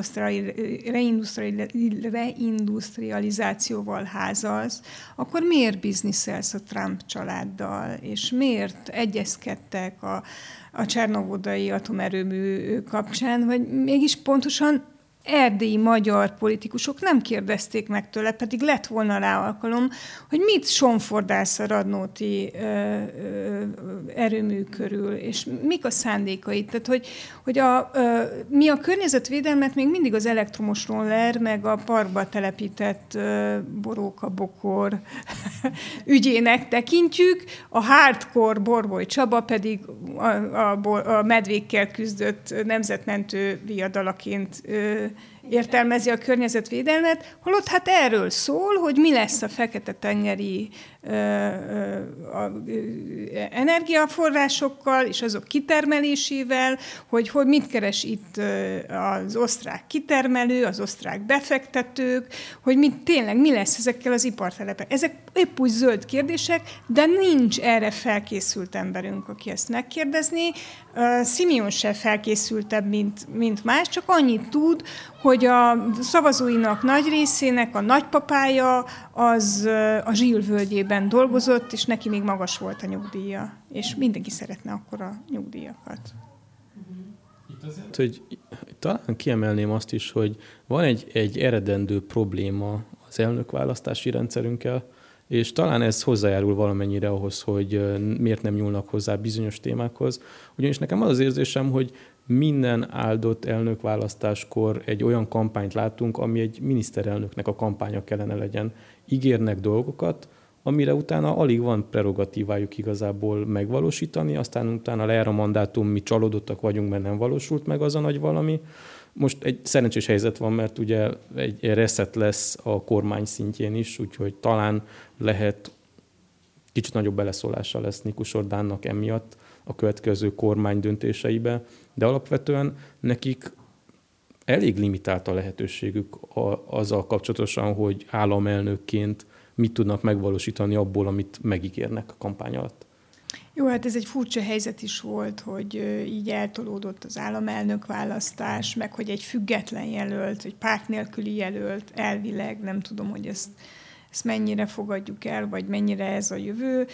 reindustrializációval házalsz, akkor miért bizniszelsz a Trump családdal, és miért egyezkedtek a csernovodai atomerőmű kapcsán, vagy mégis pontosan erdélyi magyar politikusok nem kérdezték meg tőle, pedig lett volna rá alkalom, hogy mit sonfordálsz a Radnóti erőmű körül, és mik a szándékai. Tehát, hogy mi a környezetvédelmet még mindig az elektromos roller, meg a parkba telepített boróka-bokor ügyének tekintjük, a hardcore Borboly Csaba pedig a medvékkel küzdött nemzetmentő viadalaként értelmezi a környezetvédelmet, holott hát erről szól, hogy mi lesz a fekete-tengeri energiaforrásokkal és azok kitermelésével, hogy mit keres itt az osztrák kitermelő, az osztrák befektetők, hogy tényleg mi lesz ezekkel az ipartelepekkel. Ezek épp úgy zöld kérdések, de nincs erre felkészült emberünk, aki ezt megkérdezné. Simeon se felkészültebb, mint más, csak annyit tud, hogy a szavazóinak nagy részének a nagypapája az a Zsil völgyében dolgozott, és neki még magas volt a nyugdíja. És mindenki szeretne akkora nyugdíjakat. Hogy talán kiemelném azt is, hogy van egy eredendő probléma az elnökválasztási rendszerünkkel, és talán ez hozzájárul valamennyire ahhoz, hogy miért nem nyúlnak hozzá bizonyos témákhoz. Ugyanis nekem az az érzésem, hogy minden áldott elnökválasztáskor egy olyan kampányt látunk, ami egy miniszterelnöknek a kampánya kellene legyen. Ígérnek dolgokat, amire utána alig van prerogatívájuk igazából megvalósítani, aztán utána lejár a mandátum, mi csalódottak vagyunk, mert nem valósult meg az a nagy valami. Most egy szerencsés helyzet van, mert ugye egy reset lesz a kormány szintjén is, úgyhogy talán lehet kicsit nagyobb beleszólása lesz Nikus Orbánnak emiatt a következő kormány döntéseibe, de alapvetően nekik elég limitált a lehetőségük azzal kapcsolatosan, hogy államelnökként mit tudnak megvalósítani abból, amit megígérnek a kampány alatt. Jó, hát ez egy furcsa helyzet is volt, hogy így eltolódott az államelnök választás, meg hogy egy független jelölt, egy párt nélküli jelölt elvileg, nem tudom, hogy ezt mennyire fogadjuk el, vagy mennyire ez a jövő,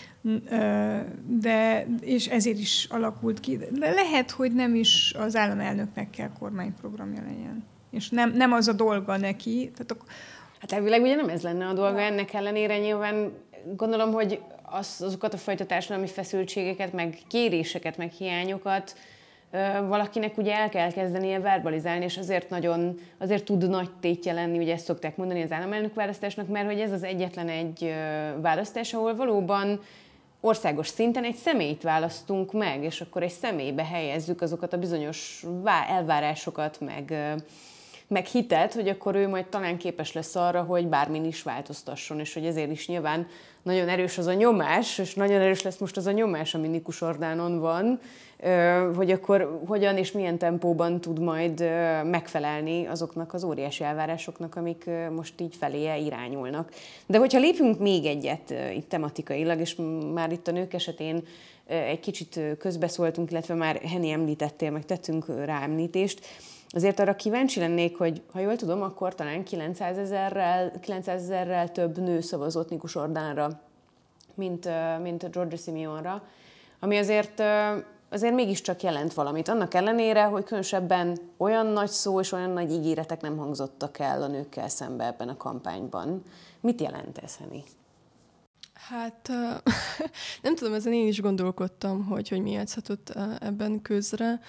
és ezért is alakult ki. De lehet, hogy nem is az államelnöknek kell kormányprogramja legyen. És nem az a dolga neki. Hát elvileg ugye nem ez lenne a dolga, ennek ellenére nyilván gondolom, hogy azokat a fajta társadalmi feszültségeket, meg kéréseket, meg hiányokat valakinek ugye el kell kezdenie verbalizálni, és azért tud nagy tétje lenni, ugye ezt szokták mondani az államelnök választásnak, mert hogy ez az egyetlen egy választás, ahol valóban országos szinten egy személyt választunk meg, és akkor egy személybe helyezzük azokat a bizonyos elvárásokat, meg hitet, hogy akkor ő majd talán képes lesz arra, hogy bármin is változtasson, és hogy ezért is nyilván nagyon erős az a nyomás, és nagyon erős lesz most az a nyomás, ami Nikus Orbánon van, hogy akkor hogyan és milyen tempóban tud majd megfelelni azoknak az óriási elvárásoknak, amik most így feléje irányulnak. De hogyha lépünk még egyet itt tematikailag, és már itt a nők esetén egy kicsit közbeszóltunk, illetve már Henny említettél, meg tettünk rá említést, azért arra kíváncsi lennék, hogy ha jól tudom, akkor talán 900 000-rel több nő szavazott Nikus Orbánra, mint Giorgia Simeonra, ami azért mégiscsak jelent valamit. Annak ellenére, hogy különösebben olyan nagy szó és olyan nagy ígéretek nem hangzottak el a nőkkel szembe ebben a kampányban. Mit jelent ez, Henny? Hát nem tudom, ezen én is gondolkodtam, hogy mi játszhatott ebben közre.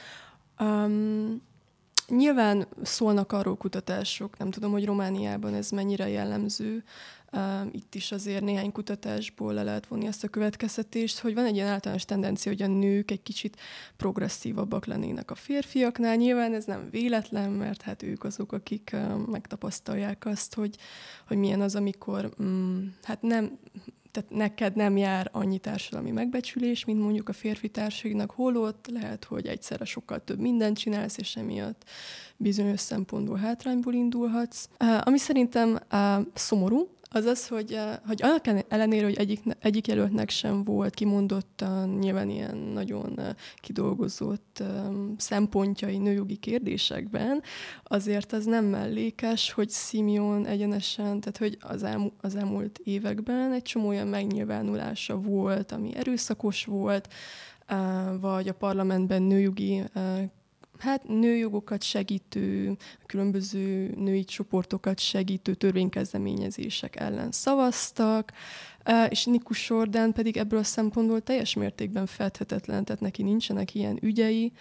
Nyilván szólnak arról kutatások, nem tudom, hogy Romániában ez mennyire jellemző. Itt is azért néhány kutatásból le lehet vonni ezt a következtetést, hogy van egy ilyen általános tendencia, hogy a nők egy kicsit progresszívabbak lennének a férfiaknál. Nyilván ez nem véletlen, mert hát ők azok, akik megtapasztalják azt, hogy milyen az, amikor hát nem... Tehát neked nem jár annyi társadalmi megbecsülés, mint mondjuk a férfi társaságnak, holott lehet, hogy egyszerre sokkal több mindent csinálsz, és emiatt bizonyos szempontból hátrányból indulhatsz. Ami szerintem szomorú, az az, hogy annak ellenére, hogy egyik jelöltnek sem volt kimondottan nyilván ilyen nagyon kidolgozott szempontjai nőjogi kérdésekben, azért az nem mellékes, hogy Simeon egyenesen, tehát hogy az elmúlt években egy csomó olyan megnyilvánulása volt, ami erőszakos volt, vagy a parlamentben nőjogi nőjogokat segítő, különböző női csoportokat segítő törvénykezdeményezések ellen szavaztak, és Nikus Jordan pedig ebből a szempontból teljes mértékben fedhetetlen, tehát neki nincsenek ilyen ügyei.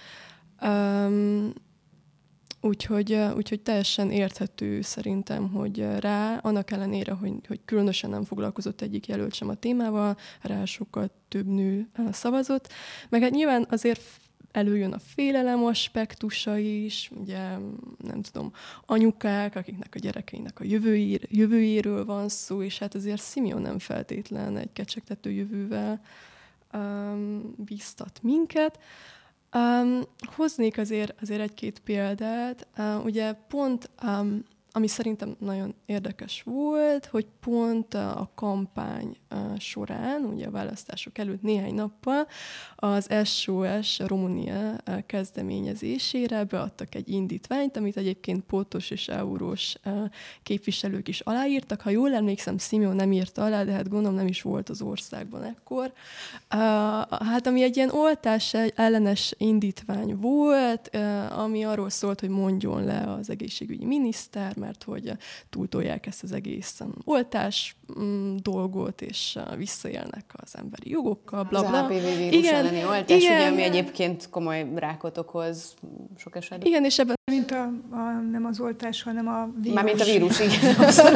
Úgyhogy teljesen érthető szerintem, hogy rá, annak ellenére, hogy különösen nem foglalkozott egyik jelölt sem a témával, rá sokkal több nő szavazott. Meg hát nyilván azért előjön a félelem aspektusa is, ugye nem tudom, anyukák, akiknek a gyerekeinek a jövőjéről van szó, és hát azért Simeon nem feltétlen egy kecsegtető jövővel bíztat minket. Hoznék azért egy-két példát. Ugye pont, ami szerintem nagyon érdekes volt, hogy pont a kampány során, ugye a választások előtt néhány nappal az SOS Romunia kezdeményezésére beadtak egy indítványt, amit egyébként Pótos és Eurós képviselők is aláírtak. Ha jól emlékszem, Simeon nem írta alá, de hát gondolom nem is volt az országban ekkor. Hát ami egy ilyen oltás ellenes indítvány volt, ami arról szólt, hogy mondjon le az egészségügyi miniszter, mert hogy túltolják ezt az egész oltás dolgot, és visszaélnek az emberi jogokkal, blabla. Az HPV vírus elleni oltás, ugye, ami egyébként komoly rákot okoz sok esetben. Igen, és ebben... Mint nem az oltás, hanem a vírus. Mármint a vírus, igen.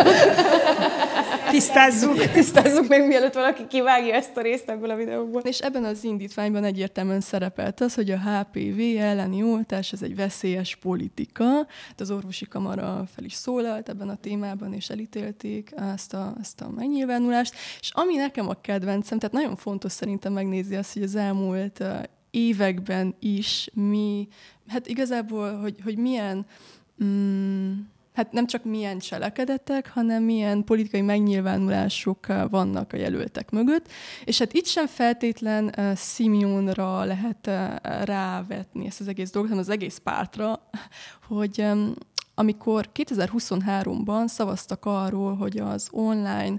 Tisztázzuk még, mielőtt valaki kivágja ezt a részt ebből a videóból. És ebben az indítványban egyértelműen szerepelt az, hogy a HPV elleni oltás ez egy veszélyes politika. Az orvosi kamara fel is szólalt ebben a témában, és elítélték ezt a megnyilvánulást. És ami nekem a kedvencem, tehát nagyon fontos szerintem megnézni azt, hogy az elmúlt években is hát igazából, hogy milyen... hát nem csak milyen cselekedetek, hanem milyen politikai megnyilvánulások vannak a jelöltek mögött. És hát itt sem feltétlen Simeonra lehet rávetni ezt az egész dolgot, hanem az egész pártra, hogy amikor 2023-ban szavaztak arról, hogy az online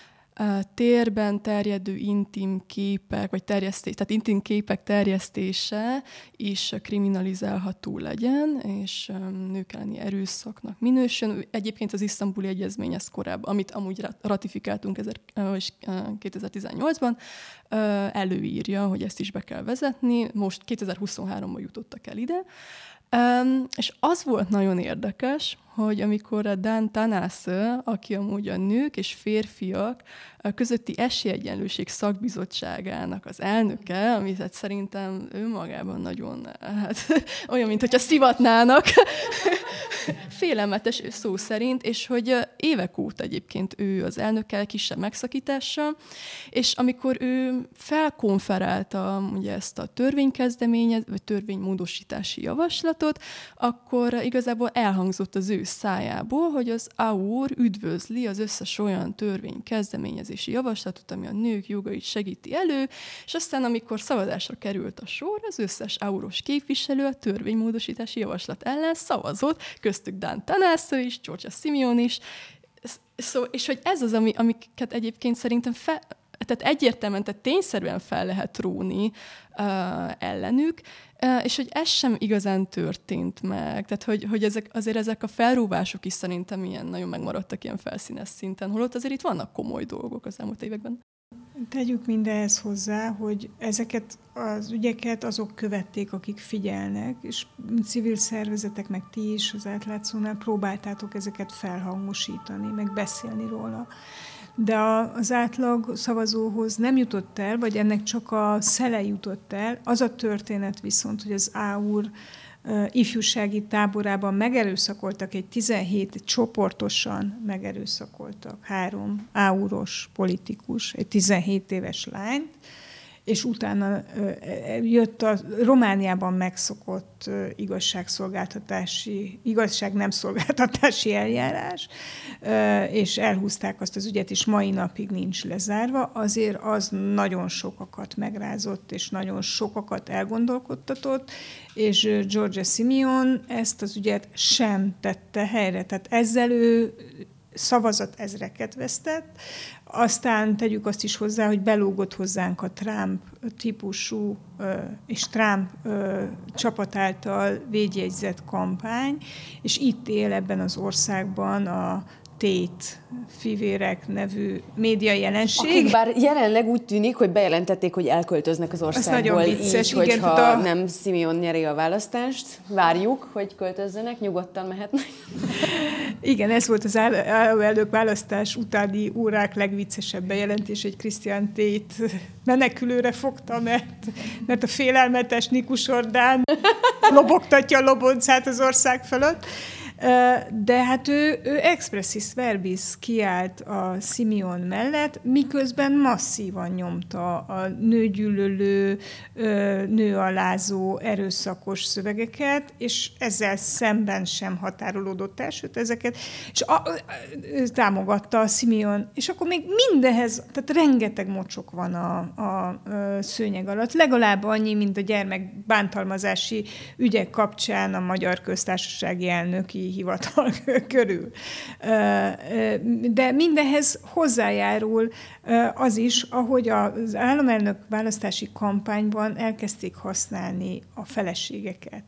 térben terjedő intim képek, vagy tehát intim képek terjesztése is kriminalizálható legyen, és nők elleni erőszaknak minősül. Egyébként az Isztambuli Egyezmény ezt korábban, amit amúgy ratifikáltunk 2018-ban, előírja, hogy ezt is be kell vezetni. Most 2023-ban jutottak el ide. És az volt nagyon érdekes, hogy amikor a Dan Tanase, aki amúgy a nők és férfiak közötti esélyegyenlőség szakbizottságának az elnöke, amit szerintem önmagában nagyon olyan, mint hogyha szivatnának, félelmetes szó szerint, és hogy évek óta egyébként ő az elnökkel kisebb megszakítással, és amikor ő felkonferálta ugye ezt a vagy törvénymódosítási javaslatot, akkor igazából elhangzott az ő szájából, hogy az AUR üdvözli az összes olyan törvénykezdeményezési javaslatot, ami a nők jogait segíti elő, és aztán, amikor szavazásra került a sor, az összes AUR-os képviselő a törvénymódosítási javaslat ellen szavazott, köztük Dan Tanase is, Giorgia Simeon is, és hogy ez az, amiket egyébként szerintem tehát egyértelműen, tehát tényszerűen fel lehet róni ellenük, és hogy ez sem igazán történt meg. Tehát, hogy ezek a felrúvások is szerintem ilyen nagyon megmaradtak ilyen felszínes szinten, holott azért itt vannak komoly dolgok az elmúlt években. Tegyük mindehez hozzá, hogy ezeket az ügyeket azok követték, akik figyelnek, és civil szervezetek, meg ti is az Átlátszónál próbáltátok ezeket felhangosítani, meg beszélni róla. De az átlag szavazóhoz nem jutott el, vagy ennek csak a szele jutott el. Az a történet viszont, hogy az AUR ifjúsági táborában megerőszakoltak, 17 csoportosan megerőszakoltak 3 AUR-os politikus, egy 17 éves lányt, és utána jött a Romániában megszokott igazságnemszolgáltatási eljárás, és elhúzták azt az ügyet, és mai napig nincs lezárva. Azért az nagyon sokakat megrázott, és nagyon sokakat elgondolkodtatott, és Giorgia Simeon ezt az ügyet sem tette helyre. Tehát ezzel ő szavazat ezreket vesztett, aztán tegyük azt is hozzá, hogy belógott hozzánk a Trump típusú és Trump csapat által védjegyzett kampány, és itt él ebben az országban a Tate fivérek nevű média jelenség. Akik bár jelenleg úgy tűnik, hogy bejelentették, hogy elköltöznek az országból. Ez nagyon vicces, így, hogyha nem Simeon nyeri a választást. Várjuk, hogy költözzenek, nyugodtan mehetnek. Igen, ez volt az elnök választás utáni órák legviccesebb bejelentés, hogy Christian Tate menekülőre fogta, mert a félelmetes Nikus Ordán lobogtatja a loboncát az ország fölött. De hát ő expressis verbis kiállt a Simeon mellett, miközben masszívan nyomta a nőgyűlölő, nőalázó, erőszakos szövegeket, és ezzel szemben sem határolódott el, sőt ezeket, és támogatta a Simeon. És akkor még mindenhez, tehát rengeteg mocsok van a szőnyeg alatt, legalább annyi, mint a gyermek bántalmazási ügyek kapcsán a Magyar Köztársasági Elnöki Hivatal körül. De mindenhez hozzájárul az is, ahogy az államelnök választási kampányban elkezdték használni a feleségeket.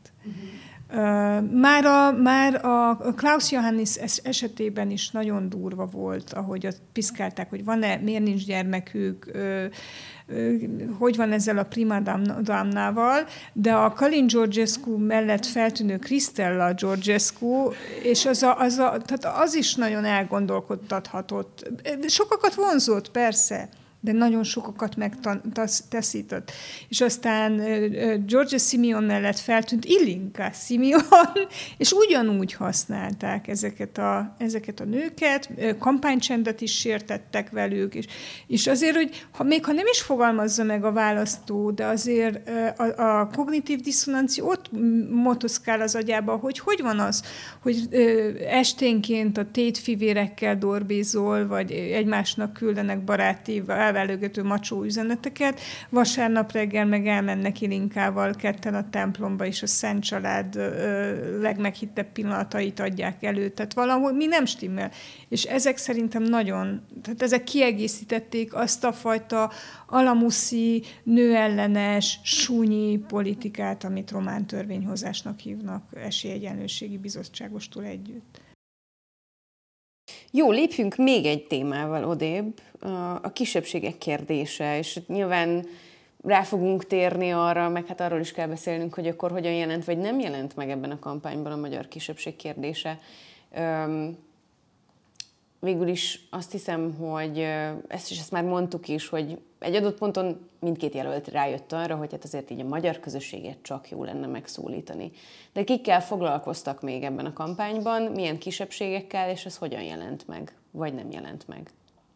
Már a Klaus Johannis esetében is nagyon durva volt, ahogy ott piszkálták, hogy van-e, miért nincs gyermekük, hogy van ezzel a prima damnával, de a Kalin Georgescu mellett feltűnő Cristela Georgescu, és tehát az is nagyon elgondolkodtathatott. Sokakat vonzott, persze, de nagyon sokakat megtaszított. És aztán George Simeon mellett feltűnt Ilinka Simeon, és ugyanúgy használták ezeket a nőket, kampánycsendet is sértettek velük, és azért, hogy még ha nem is fogalmazza meg a választó, de azért a kognitív diszonancia ott motoszkál az agyába, hogy van az, hogy esténként a Tate fivérekkel dorbézol, vagy egymásnak küldenek baráti elvelőgető macsó üzeneteket, vasárnap reggel meg elmennek Ilinkával ketten a templomba, és a Szent Család legmeghittebb pillanatait adják elő. Tehát valahol mi nem stimmel. És ezek szerintem tehát ezek kiegészítették azt a fajta alamuszi, nőellenes, súnyi politikát, amit román törvényhozásnak hívnak esélyegyenlőségi bizottságostól együtt. Jó, lépjünk még egy témával odébb, a kisebbségek kérdése, és nyilván rá fogunk térni arra, meg hát arról is kell beszélnünk, hogy akkor hogyan jelent, vagy nem jelent meg ebben a kampányban a magyar kisebbség kérdése. Végül is azt hiszem, hogy ezt már mondtuk is, hogy egy adott ponton mindkét jelölt rájött arra, hogy hát azért így a magyar közösséget csak jó lenne megszólítani. De kikkel foglalkoztak még ebben a kampányban, milyen kisebbségekkel, és ez hogyan jelent meg, vagy nem jelent meg?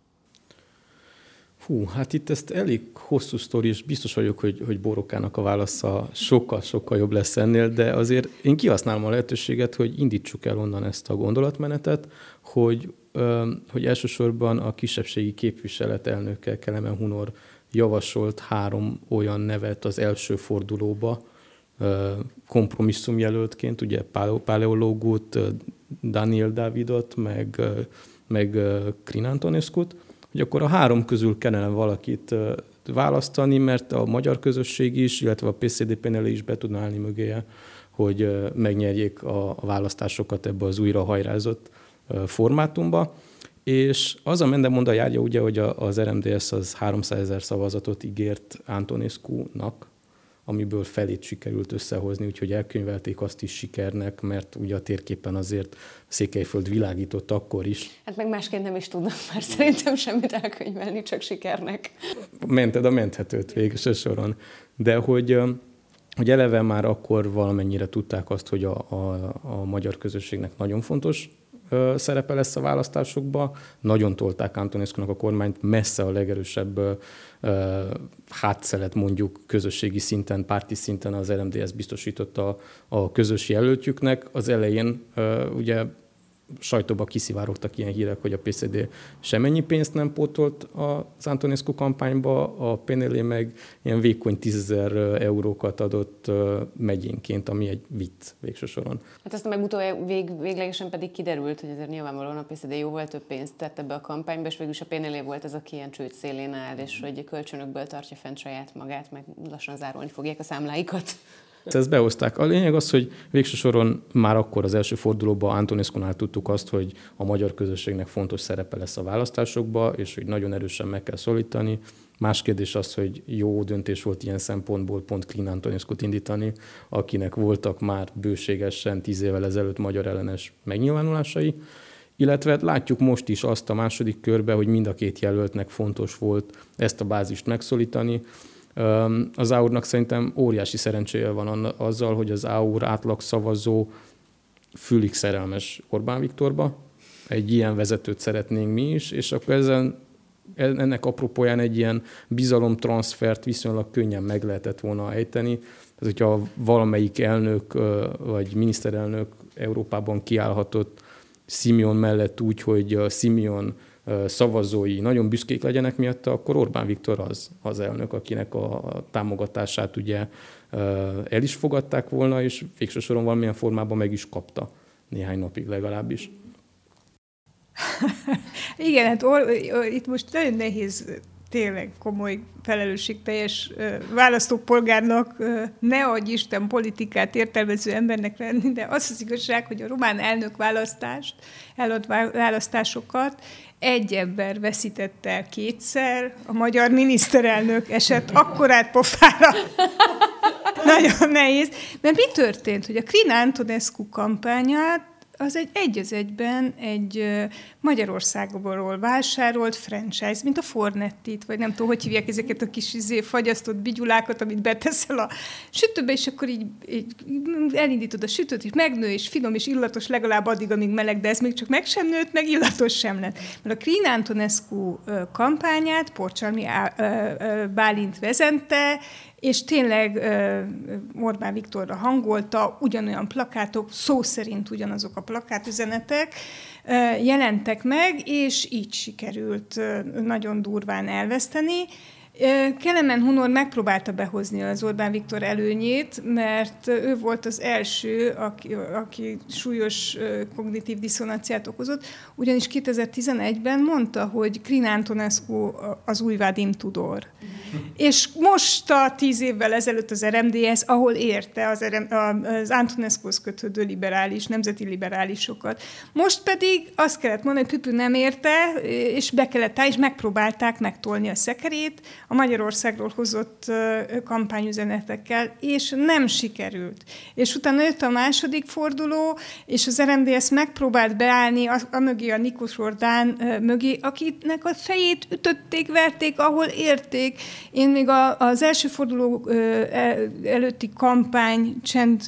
Hát itt ezt elég hosszú sztori, és biztos vagyok, hogy Bórokának a válasza sokkal jobb lesz ennél, de azért én kihasználom a lehetőséget, hogy indítsuk el onnan ezt a gondolatmenetet, hogy elsősorban a kisebbségi képviselet elnöke Kelemen Hunor javasolt 3 olyan nevet az első fordulóba kompromisszumjelöltként, ugye Paleológut, Daniel Dávidot, meg Crin Antonescut, hogy akkor a 3 közül kellene valakit választani, mert a magyar közösség is, illetve a PCD-PNL is be tudna állni mögéje, hogy megnyerjék a választásokat ebbe az újra hajrázott formátumba. És az a mendemonda járja ugye, hogy az RMDSZ az 300 000 szavazatot ígért Antonescu-nak, amiből felét sikerült összehozni, úgyhogy elkönyvelték azt is sikernek, mert ugye a térképen azért Székelyföld világított akkor is. Hát meg másként nem is tudnak már szerintem semmit elkönyvelni, csak sikernek. Mented a menthetőt végső soron. De hogy eleve már akkor valamennyire tudták azt, hogy a magyar közösségnek nagyon fontos szerepe lesz a választásokban. Nagyon tolták Antonescu-nak a kormányt, messze a legerősebb hátszelet mondjuk közösségi szinten, párti szinten az RMDSZ biztosította a közös jelöltjüknek. Az elején ugye sajtóba kiszivárogtak ilyen hírek, hogy a PSD semmennyi pénzt nem pótolt az Antonescu kampányba, a PNL meg ilyen vékony 10 000 eurókat adott megyénként, ami egy vicc végső soron. Hát aztán meg utólag véglegesen pedig kiderült, hogy azért nyilvánvalóan a PSD jóval több pénzt tett ebbe a kampányba, és végülis a PNL volt az, aki ilyen csőd szélén áll, és hogy kölcsönökből tartja fent saját magát, meg lassan zárolni fogják a számláikat. Ezt behozták. A lényeg az, hogy végső soron már akkor az első fordulóban Antonescu-nál tudtuk azt, hogy a magyar közösségnek fontos szerepe lesz a választásokba, és hogy nagyon erősen meg kell szólítani. Más kérdés az, hogy jó döntés volt ilyen szempontból pont Clean Antonescu-t indítani, akinek voltak már bőségesen 10 évvel ezelőtt magyar ellenes megnyilvánulásai. Illetve látjuk most is azt a második körben, hogy mind a két jelöltnek fontos volt ezt a bázist megszólítani. Az AUR-nak szerintem óriási szerencséje van azzal, hogy az AUR átlag szavazó fülig szerelmes Orbán Viktorba. Egy ilyen vezetőt szeretnénk mi is, és akkor ennek apropóján egy ilyen bizalomtranszfert viszonylag könnyen meg lehetett volna ejteni. Tehát, hogyha valamelyik elnök vagy miniszterelnök Európában kiállhatott Simeon mellett úgy, hogy Simeon szavazói nagyon büszkék legyenek miatta, akkor Orbán Viktor az elnök, akinek a támogatását ugye el is fogadták volna, és végső soron valamilyen formában meg is kapta néhány napig legalábbis. Igen, hát itt most nagyon nehéz tényleg komoly, felelősségteljes választópolgárnak, ne adj Isten politikát értelmező embernek lenni, de az az igazság, hogy a román választásokat egy ember veszítette el 2-szer, a magyar miniszterelnök esett akkorát pofára. Nagyon nehéz. Mert mi történt, hogy a Clean Antonescu kampányát az egy az egyben egy Magyarországról vásárolt franchise, mint a Fornettit, vagy nem tudom, hogy hívják ezeket a kis fagyasztott bigyulákat, amit beteszel a sütőbe, és akkor így elindítod a sütőt, és megnő, és finom, és illatos legalább addig, amíg meleg, de ez még csak meg sem nőtt, meg illatos sem lett. Mert a Clean Antonescu kampányát Porcsalmi Bálint vezette, és tényleg Orbán Viktorra hangolta, ugyanolyan plakátok, szó szerint ugyanazok a plakátüzenetek jelentek meg, és így sikerült nagyon durván elveszteni. Kelemen Hunor megpróbálta behozni az Orbán Viktor előnyét, mert ő volt az első, aki súlyos kognitív diszonanciát okozott, ugyanis 2011-ben mondta, hogy Clean Antonescu az új Vadim Tudor. És most 10 évvel ezelőtt az RMDSZ, ahol érte az Antonescuhoz kötődő nemzeti liberálisokat. Most pedig azt kellett mondani, hogy Püpü nem érte, és be kellett és megpróbálták megtolni a szekerét a Magyarországról hozott kampányüzenetekkel, és nem sikerült. És utána jött a második forduló, és az RMDSZ megpróbált beállni a mögé, a Nikos Orbán mögé, akinek a fejét ütötték, verték, ahol érték. Én még az első forduló előtti kampány csend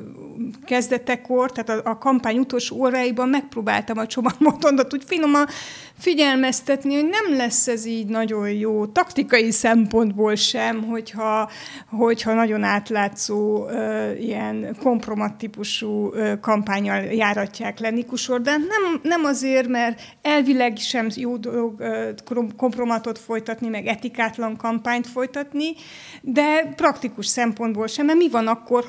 kezdetekor, tehát a kampány utolsó óráiban megpróbáltam a csomagmondatot úgy finoman figyelmeztetni, hogy nem lesz ez így nagyon jó taktikai szempontból sem, hogyha nagyon átlátszó ilyen kompromat-típusú kampánnyal járatják le Nikos Orbánt. Nem azért, mert elvileg sem jó dolog kompromatot folytatni, meg etikátlan kampányt folytatni, de praktikus szempontból sem, mert mi van akkor,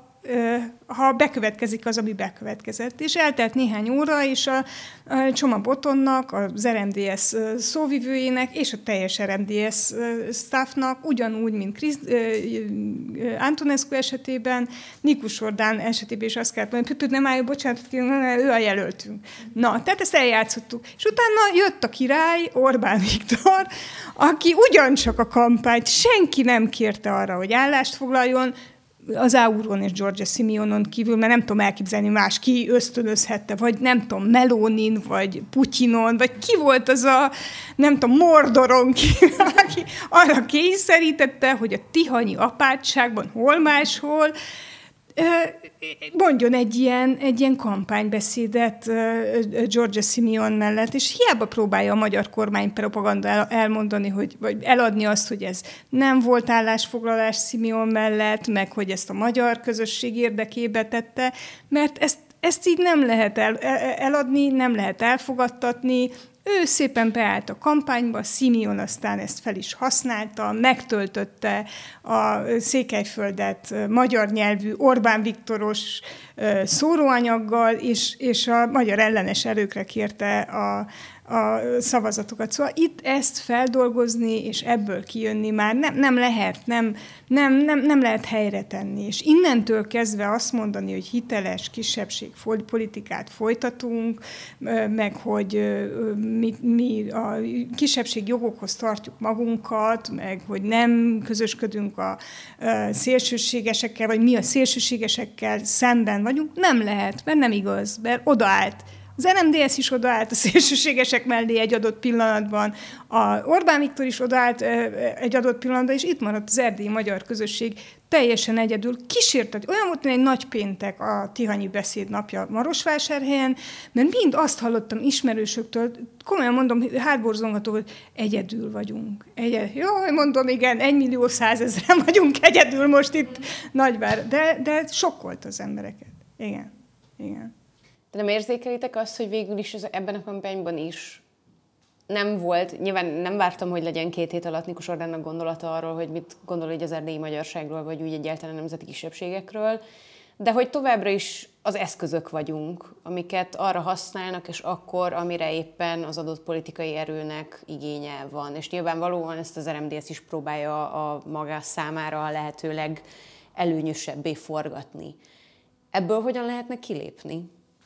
ha bekövetkezik az, ami bekövetkezett. És eltelt néhány óra, és a Csoma Botonnak, az RMDSZ szóvivőjének, és a teljes RMDSZ staffnak, ugyanúgy, mint Antonescu esetében, Nikos Orbán esetében is azt kellett mondani, hogy nem álljon, bocsánat, ő a jelöltünk. Na, tehát ezt eljátszottuk. És utána jött a király, Orbán Viktor, aki ugyancsak a kampányt, senki nem kérte arra, hogy állást foglaljon, az AUR-on és Giorgia Simeonon kívül, mert nem tudom elképzelni más, ki ösztönözhette, vagy nem tudom, Melonin, vagy Putyinon, vagy ki volt az a, nem tudom, Mordoron kívül, aki arra kényszerítette, hogy a tihanyi apátságban, hol máshol, mondjon egy ilyen kampánybeszédet Giorgia Simeon mellett, és hiába próbálja a magyar kormány propaganda elmondani, vagy eladni azt, hogy ez nem volt állásfoglalás Simeon mellett, meg hogy ezt a magyar közösség érdekébe tette, mert ezt így nem lehet eladni, nem lehet elfogadtatni. Ő szépen beállt a kampányba, Simeon aztán ezt fel is használta, megtöltötte a Székelyföldet magyar nyelvű Orbán Viktoros szóróanyaggal, és a magyar ellenes erőkre kérte a szavazatokat. Szóval itt ezt feldolgozni, és ebből kijönni már nem lehet, nem lehet helyre tenni. És innentől kezdve azt mondani, hogy hiteles kisebbségpolitikát folytatunk, meg hogy mi a kisebbség jogokhoz tartjuk magunkat, meg hogy nem közösködünk a szélsőségesekkel, vagy mi a szélsőségesekkel szemben vagyunk, nem lehet, mert nem igaz, mert odaállt. Az RMDSZ is odaállt a szélsőségesek mellé egy adott pillanatban, a Orbán Viktor is odaállt egy adott pillanatban, és itt maradt az erdélyi magyar közösség teljesen egyedül. Kísértet, olyan volt, mint egy nagy péntek a Tihanyi beszéd napja Marosvásárhelyen, mert mind azt hallottam ismerősöktől, komolyan mondom, hátborzongató, hogy egyedül vagyunk. Jó, mondom, igen, 1.100.000 vagyunk egyedül most itt Nagyvár, de sokkolt az embereket. Igen. De nem érzékelitek azt, hogy végül is ebben a kampányban is nem volt, nyilván nem vártam, hogy legyen 2 hét alatt Nikos Orbánnak gondolata arról, hogy mit gondol így az erdélyi magyarságról, vagy úgy egyáltalán nemzeti kisebbségekről, de hogy továbbra is az eszközök vagyunk, amiket arra használnak, és akkor, amire éppen az adott politikai erőnek igénye van. És nyilvánvalóan ezt az RMDSZ is próbálja a maga számára a lehetőleg előnyösebbé forgatni. Ebből hogyan lehetne kilépni?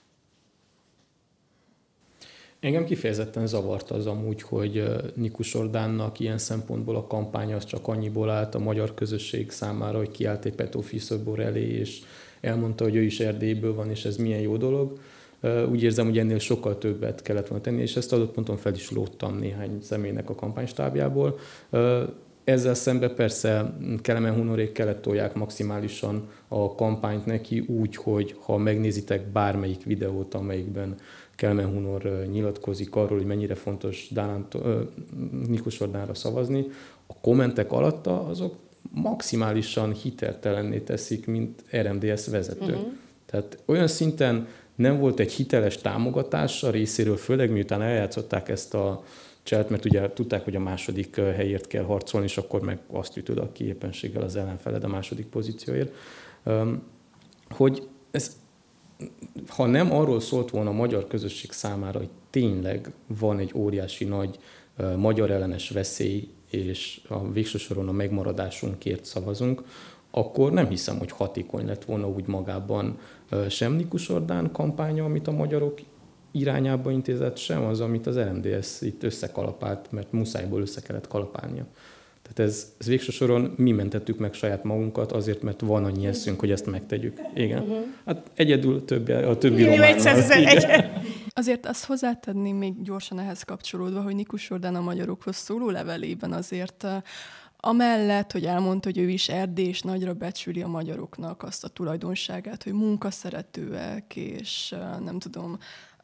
Engem kifejezetten zavart az amúgy, hogy Nikus Orbánnak ilyen szempontból a kampány az csak annyiból állt a magyar közösség számára, hogy kiállt egy Petőfi szobor elé, és elmondta, hogy ő is Erdélyből van, és ez milyen jó dolog. Úgy érzem, hogy ennél sokkal többet kellett volna tenni, és ezt adott ponton fel is lóttam néhány személynek a kampánystábjából. Ezzel szemben persze Kelemen Hunorék kellett tolják maximálisan a kampányt neki úgy, hogy ha megnézitek bármelyik videót, amelyikben Kelemen Hunor nyilatkozik arról, hogy mennyire fontos Nikus Orbánra szavazni, a kommentek alatta azok maximálisan hiteltelenné teszik, mint RMDSZ vezető. Tehát olyan szinten nem volt egy hiteles támogatás a részéről, főleg miután eljátszották ezt a cselt, mert ugye tudták, hogy a második helyért kell harcolni, és akkor meg azt ütöd a éppenséggel az ellenfeled a második pozícióért. Hogy ez, ha nem arról szólt volna a magyar közösség számára, hogy tényleg van egy óriási nagy magyar ellenes veszély, és a végső soron a megmaradásunkért szavazunk, akkor nem hiszem, hogy hatékony lett volna úgy magában sem Nikus Orbán kampánya, amit a magyarok irányába intézett, sem az, amit az RMDSZ itt összekalapált, mert muszájból össze kellett kalapálnia. Tehát ez végső soron mi mentettük meg saját magunkat azért, mert van annyi eszünk, hogy ezt megtegyük. Igen. Hát egyedül a többi románnal. Azért azt hozzátenném még gyorsan ehhez kapcsolódva, hogy Nikus Orbán a magyarokhoz szóló levelében azért amellett, hogy elmondta, hogy ő is Erdély, és nagyra becsüli a magyaroknak azt a tulajdonságát, hogy munkaszeretőek, és nem tudom,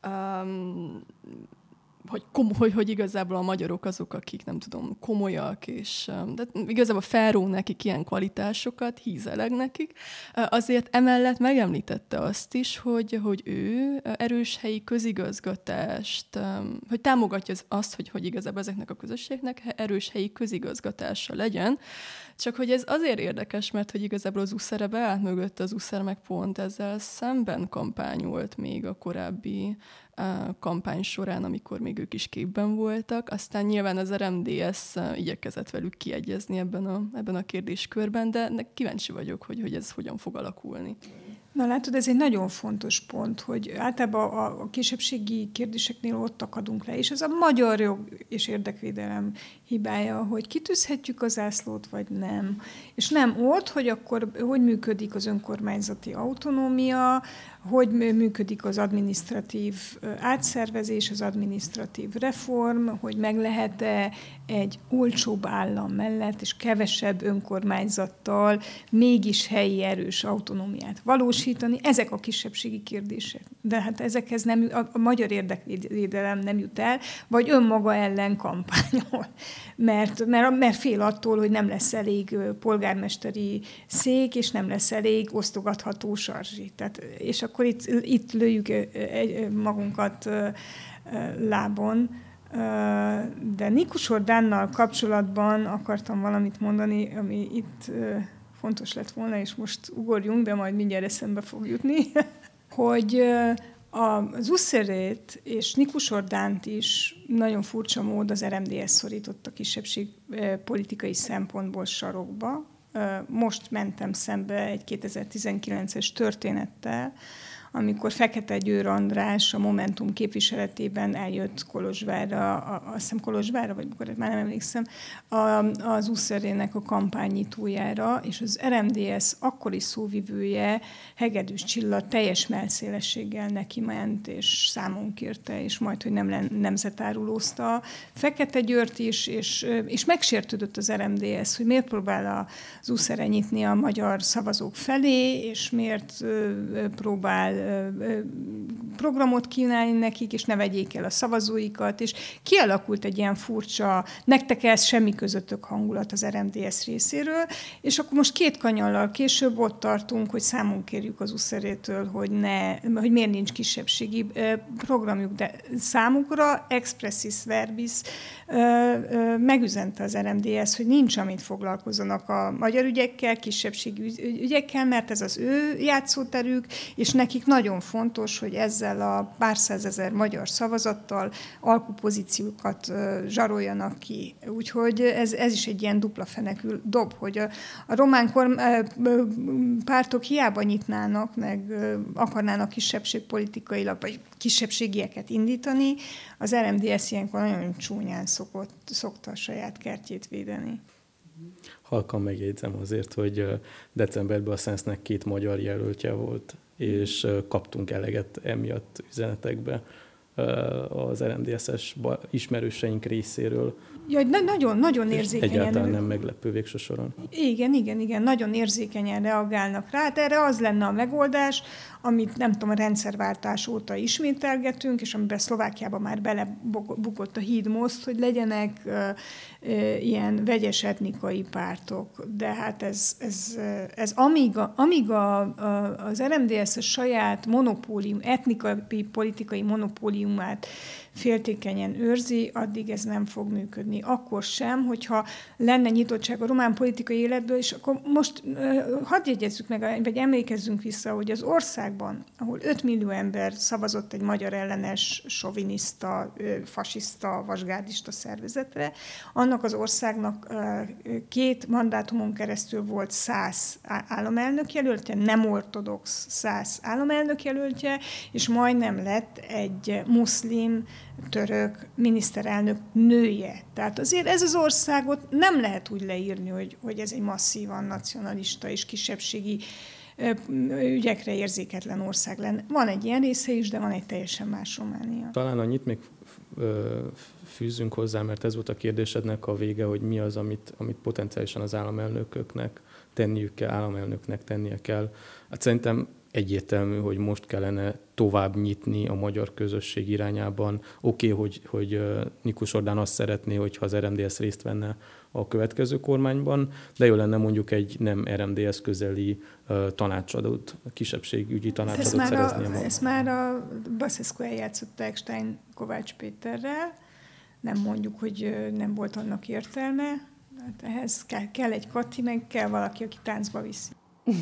hogy igazából a magyarok azok, akik nem tudom, komolyak, és de igazából felró nekik ilyen kvalitásokat, hízeleg nekik. Azért emellett megemlítette azt is, hogy ő erős helyi közigazgatást, hogy támogatja azt, hogy igazából ezeknek a közösségnek erős helyi közigazgatása legyen. Csak hogy ez azért érdekes, mert hogy igazából az USZER-e beállt mögött, az USZER meg pont ezzel szemben kampányolt még a korábbi kampány során, amikor még ők is képben voltak. Aztán nyilván az RMDSZ igyekezett velük kiegyezni ebben a kérdéskörben, de kíváncsi vagyok, hogy ez hogyan fog alakulni. Na látod, ez egy nagyon fontos pont, hogy általában a kisebbségi kérdéseknél ott akadunk le, és ez a magyar jog és érdekvédelem hibája, hogy kitűzhetjük a zászlót, vagy nem. És nem ott, hogy akkor hogy működik az önkormányzati autonómia, hogy működik az adminisztratív átszervezés, az adminisztratív reform, hogy meg lehet-e egy olcsóbb állam mellett és kevesebb önkormányzattal mégis helyi erős autonómiát valósítani, biztosítani, ezek a kisebbségi kérdések. De hát ezekhez a magyar érdekvédelem nem jut el, vagy önmaga ellen kampányol. Mert fél attól, hogy nem lesz elég polgármesteri szék, és nem lesz elég osztogatható sarzsi. És akkor itt lőjük magunkat lábon. De Nikus Ordánnal kapcsolatban akartam valamit mondani, ami itt fontos lett volna, és most ugorjunk, de majd mindjárt eszembe fog jutni, hogy az Usszerét és Nikus Ordánt is nagyon furcsa mód az RMDSZ szorított a kisebbség politikai szempontból sarokba. Most mentem szembe egy 2019-es történettel, amikor Fekete Győr András a Momentum képviseletében eljött Kolozsvárra, azt hiszem Kolozsvárra, vagy mikor, már nem emlékszem, az Usszerének a kampánynyitójára, és az RMDSZ akkori szóvivője, Hegedűs Csilla teljes mellszélességgel neki ment, és számon kérte, és majd, hogy nem nemzetárulózta Fekete Győrt is, és megsértődött az RMDSZ, hogy miért próbál az Usszere nyitni a magyar szavazók felé, és miért próbál programot kínálni nekik, és ne vegyék el a szavazóikat, és kialakult egy ilyen furcsa, nektek ez semmi közöttök hangulat az RMDSZ részéről, és akkor most 2 kanyallal később ott tartunk, hogy számon kérjük az Usszerétől, hogy miért nincs kisebbségi programjuk, de számukra expressis verbis megüzente az RMDSZ, hogy nincs, amit foglalkozzanak a magyar ügyekkel, kisebbségi ügyekkel, mert ez az ő játszóterük, és nekik nagyon fontos, hogy ezzel a pár százezer magyar szavazattal alkupozíciókat zsaroljanak ki. Úgyhogy ez is egy ilyen dupla fenekül dob, hogy a román pártok hiába nyitnának, meg akarnának kisebbségpolitikailag, vagy kisebbségieket indítani, az RMDSZ ilyenkor nagyon csúnyán szokta a saját kertjét védeni. Halkan megjegyzem azért, hogy decemberben a SZENSZ-nek 2 magyar jelöltje volt, és kaptunk eleget emiatt üzenetekbe az RMDSZ-es ismerőseink részéről. Ja, nagyon érzékenyen. Egyáltalán nem meglepő végső soron. Igen, nagyon érzékenyen reagálnak rá. Hát erre az lenne a megoldás, amit nem tudom, a rendszerváltás óta ismételgetünk, és amiben Szlovákiában már belebukott a hídmoszt, hogy legyenek ilyen vegyes etnikai pártok. De hát ez amíg az RMDSZ a saját monopólium, etnikai politikai monopóliumát féltékenyen őrzi, addig ez nem fog működni. Akkor sem, hogyha lenne nyitottság a román politikai életből, és akkor most hadd jegyezzük meg, vagy emlékezzünk vissza, hogy az országban, ahol 5 millió ember szavazott egy magyar ellenes, soviniszta, fasiszta, vasgárdista szervezetre, annak az országnak 2 mandátumon keresztül volt 100 államelnök jelöltje, nem ortodox 100 államelnök jelöltje, és majdnem lett egy muszlim, török miniszterelnök nője. Tehát azért ez az országot nem lehet úgy leírni, hogy ez egy masszívan nacionalista és kisebbségi ügyekre érzéketlen ország lenne. Van egy ilyen része is, de van egy teljesen más Románia. Talán annyit még fűzzünk hozzá, mert ez volt a kérdésednek a vége, hogy mi az, amit potenciálisan az államelnököknek tennie kell. Hát szerintem egyértelmű, hogy most kellene tovább nyitni a magyar közösség irányában. Oké, hogy Nikus Ordán azt szeretné, hogyha az RMDSZ részt venne a következő kormányban, de jó lenne mondjuk egy nem RMDSZ közeli tanácsadót, kisebbségügyi tanácsadót szerezni. Ezt már a Basescu eljátszotta Eckstein Kovács Péterrel. Nem mondjuk, hogy nem volt annak értelme. Hát ehhez kell egy Kati, meg kell valaki, aki táncba viszi.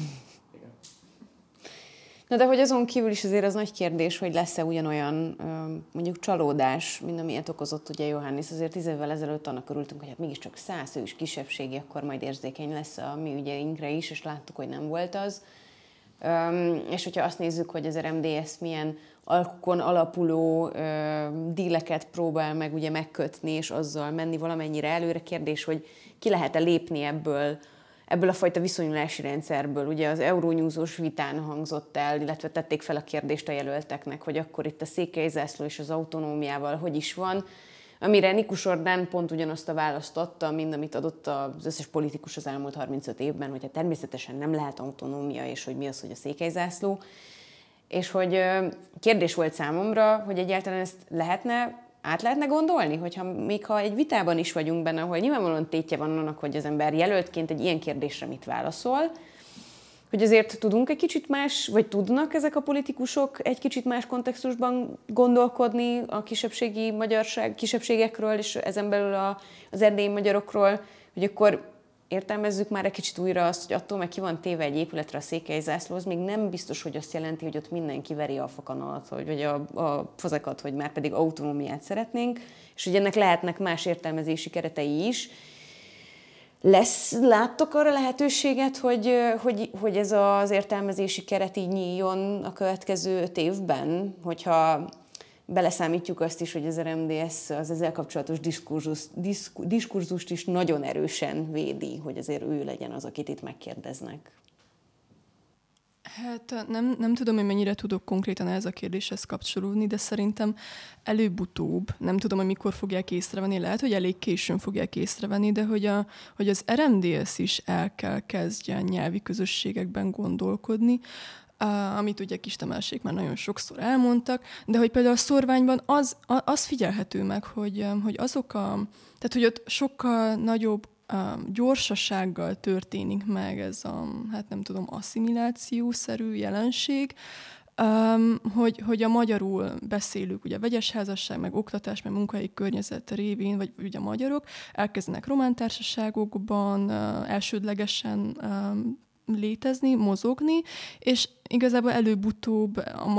Na de hogy azon kívül is azért az nagy kérdés, hogy lesz-e ugyanolyan mondjuk csalódás, mint amilyet okozott ugye Johannis. Azért 10 évvel ezelőtt annak örültünk, hogy hát mégiscsak 100 ős kisebbségi, akkor majd érzékeny lesz a mi ügyeinkre is, és láttuk, hogy nem volt az. És hogyha azt nézzük, hogy az RMDSZ milyen alkukon alapuló díleket próbál meg ugye megkötni, és azzal menni valamennyire előre, kérdés, hogy ki lehet-e lépni ebből a fajta viszonyulási rendszerből. Ugye az Euronews-os vitán hangzott el, illetve tették fel a kérdést a jelölteknek, hogy akkor itt a székelyzászló és az autonómiával hogy is van. amire Nikus Ordán pont ugyanazt a választ adta, mint amit adott az összes politikus az elmúlt 35 évben, hogy természetesen nem lehet autonómia, és hogy mi az, hogy a székelyzászló. És hogy kérdés volt számomra, hogy egyáltalán ezt át lehetne gondolni, még ha egy vitában is vagyunk benne, ahol nyilvánvalóan tétje van annak, hogy az ember jelöltként egy ilyen kérdésre mit válaszol, hogy azért tudunk egy kicsit más, vagy tudnak ezek a politikusok egy kicsit más kontextusban gondolkodni a kisebbségekről, és ezen belül az erdélyi magyarokról, hogy akkor értelmezzük már egy kicsit újra azt, hogy attól meg ki van téve egy épületre a székelyzászló, az még nem biztos, hogy azt jelenti, hogy ott mindenki veri a fakanalat, vagy a fazekat, hogy már pedig autonómiát szeretnénk, és hogy ennek lehetnek más értelmezési keretei is. Láttok arra lehetőséget, hogy ez az értelmezési keret így nyíljon a következő 5 évben, hogyha beleszámítjuk azt is, hogy az RMDSZ az ezzel kapcsolatos diskurzust is nagyon erősen védi, hogy azért ő legyen az, akit itt megkérdeznek. Hát nem tudom, hogy mennyire tudok konkrétan ehhez a kérdéshez kapcsolódni, de szerintem előbb-utóbb, nem tudom, hogy mikor fogják észrevenni, lehet, hogy elég későn fogják észrevenni, de hogy az RMDSZ is el kell kezdjen nyelvi közösségekben gondolkodni, amit ugye Kis Tamásék már nagyon sokszor elmondtak, de hogy például a szorványban az figyelhető meg, hogy azok tehát hogy ott sokkal nagyobb gyorsasággal történik meg ez a, hát nem tudom, asszimilációszerű jelenség, hogy a magyarul beszélők, ugye a vegyes házasság, meg oktatás, meg munkahelyi környezet révén, vagy ugye a magyarok elkezdenek román társaságokban elsődlegesen létezni, mozogni, és igazából előbb-utóbb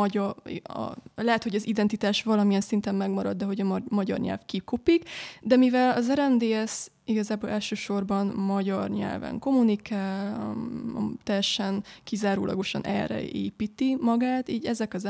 lehet, hogy az identitás valamilyen szinten megmarad, de hogy a magyar nyelv kikopik, de mivel az RMDSZ igazából elsősorban magyar nyelven kommunikál, teljesen kizárólagosan erre építi magát, így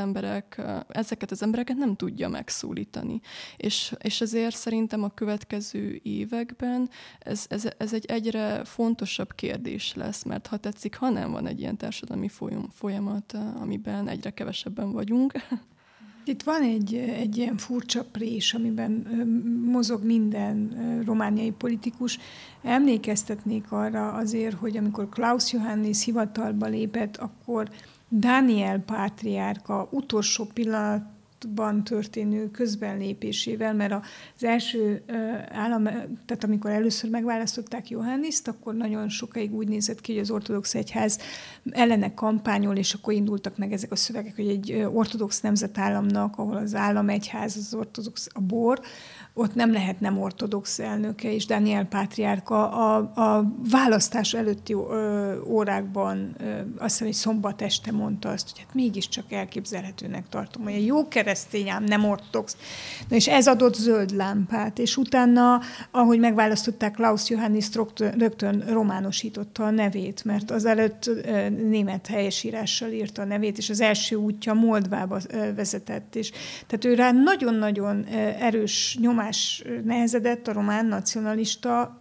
ezeket az embereket nem tudja megszólítani. És ezért szerintem a következő években ez egy egyre fontosabb kérdés lesz, mert ha tetszik, ha nem van egy ilyen társadalmi folyamat, amiben egyre kevesebben vagyunk. Itt van egy ilyen furcsa prés, amiben mozog minden romániai politikus. Emlékeztetnék arra azért, hogy amikor Klaus Johannis hivatalba lépett, akkor Dániel pátriárka utolsó pillanatban történő közbenlépésével, mert az első tehát amikor először megválasztották Johannist, akkor nagyon sokáig úgy nézett ki, hogy az ortodox egyház ellene kampányol, és akkor indultak meg ezek a szövegek, hogy egy ortodox nemzetállamnak, ahol az államegyház, az ortodox a bor, ott nem lehet nem ortodox elnöke, és Dániel pátriárka a választás előtti órákban, azt hiszem, hogy szombat este mondta azt, hogy hát mégiscsak elképzelhetőnek tartom, hogy a jó keresztény ám nem ortodox. Na és ez adott zöld lámpát, és utána, ahogy megválasztották Klaus Johannist, rögtön románosította a nevét, mert azelőtt német helyesírással írta a nevét, és az első útja Moldvába vezetett, és tehát ő rá nagyon-nagyon erős nyomás nehezedett a román nacionalista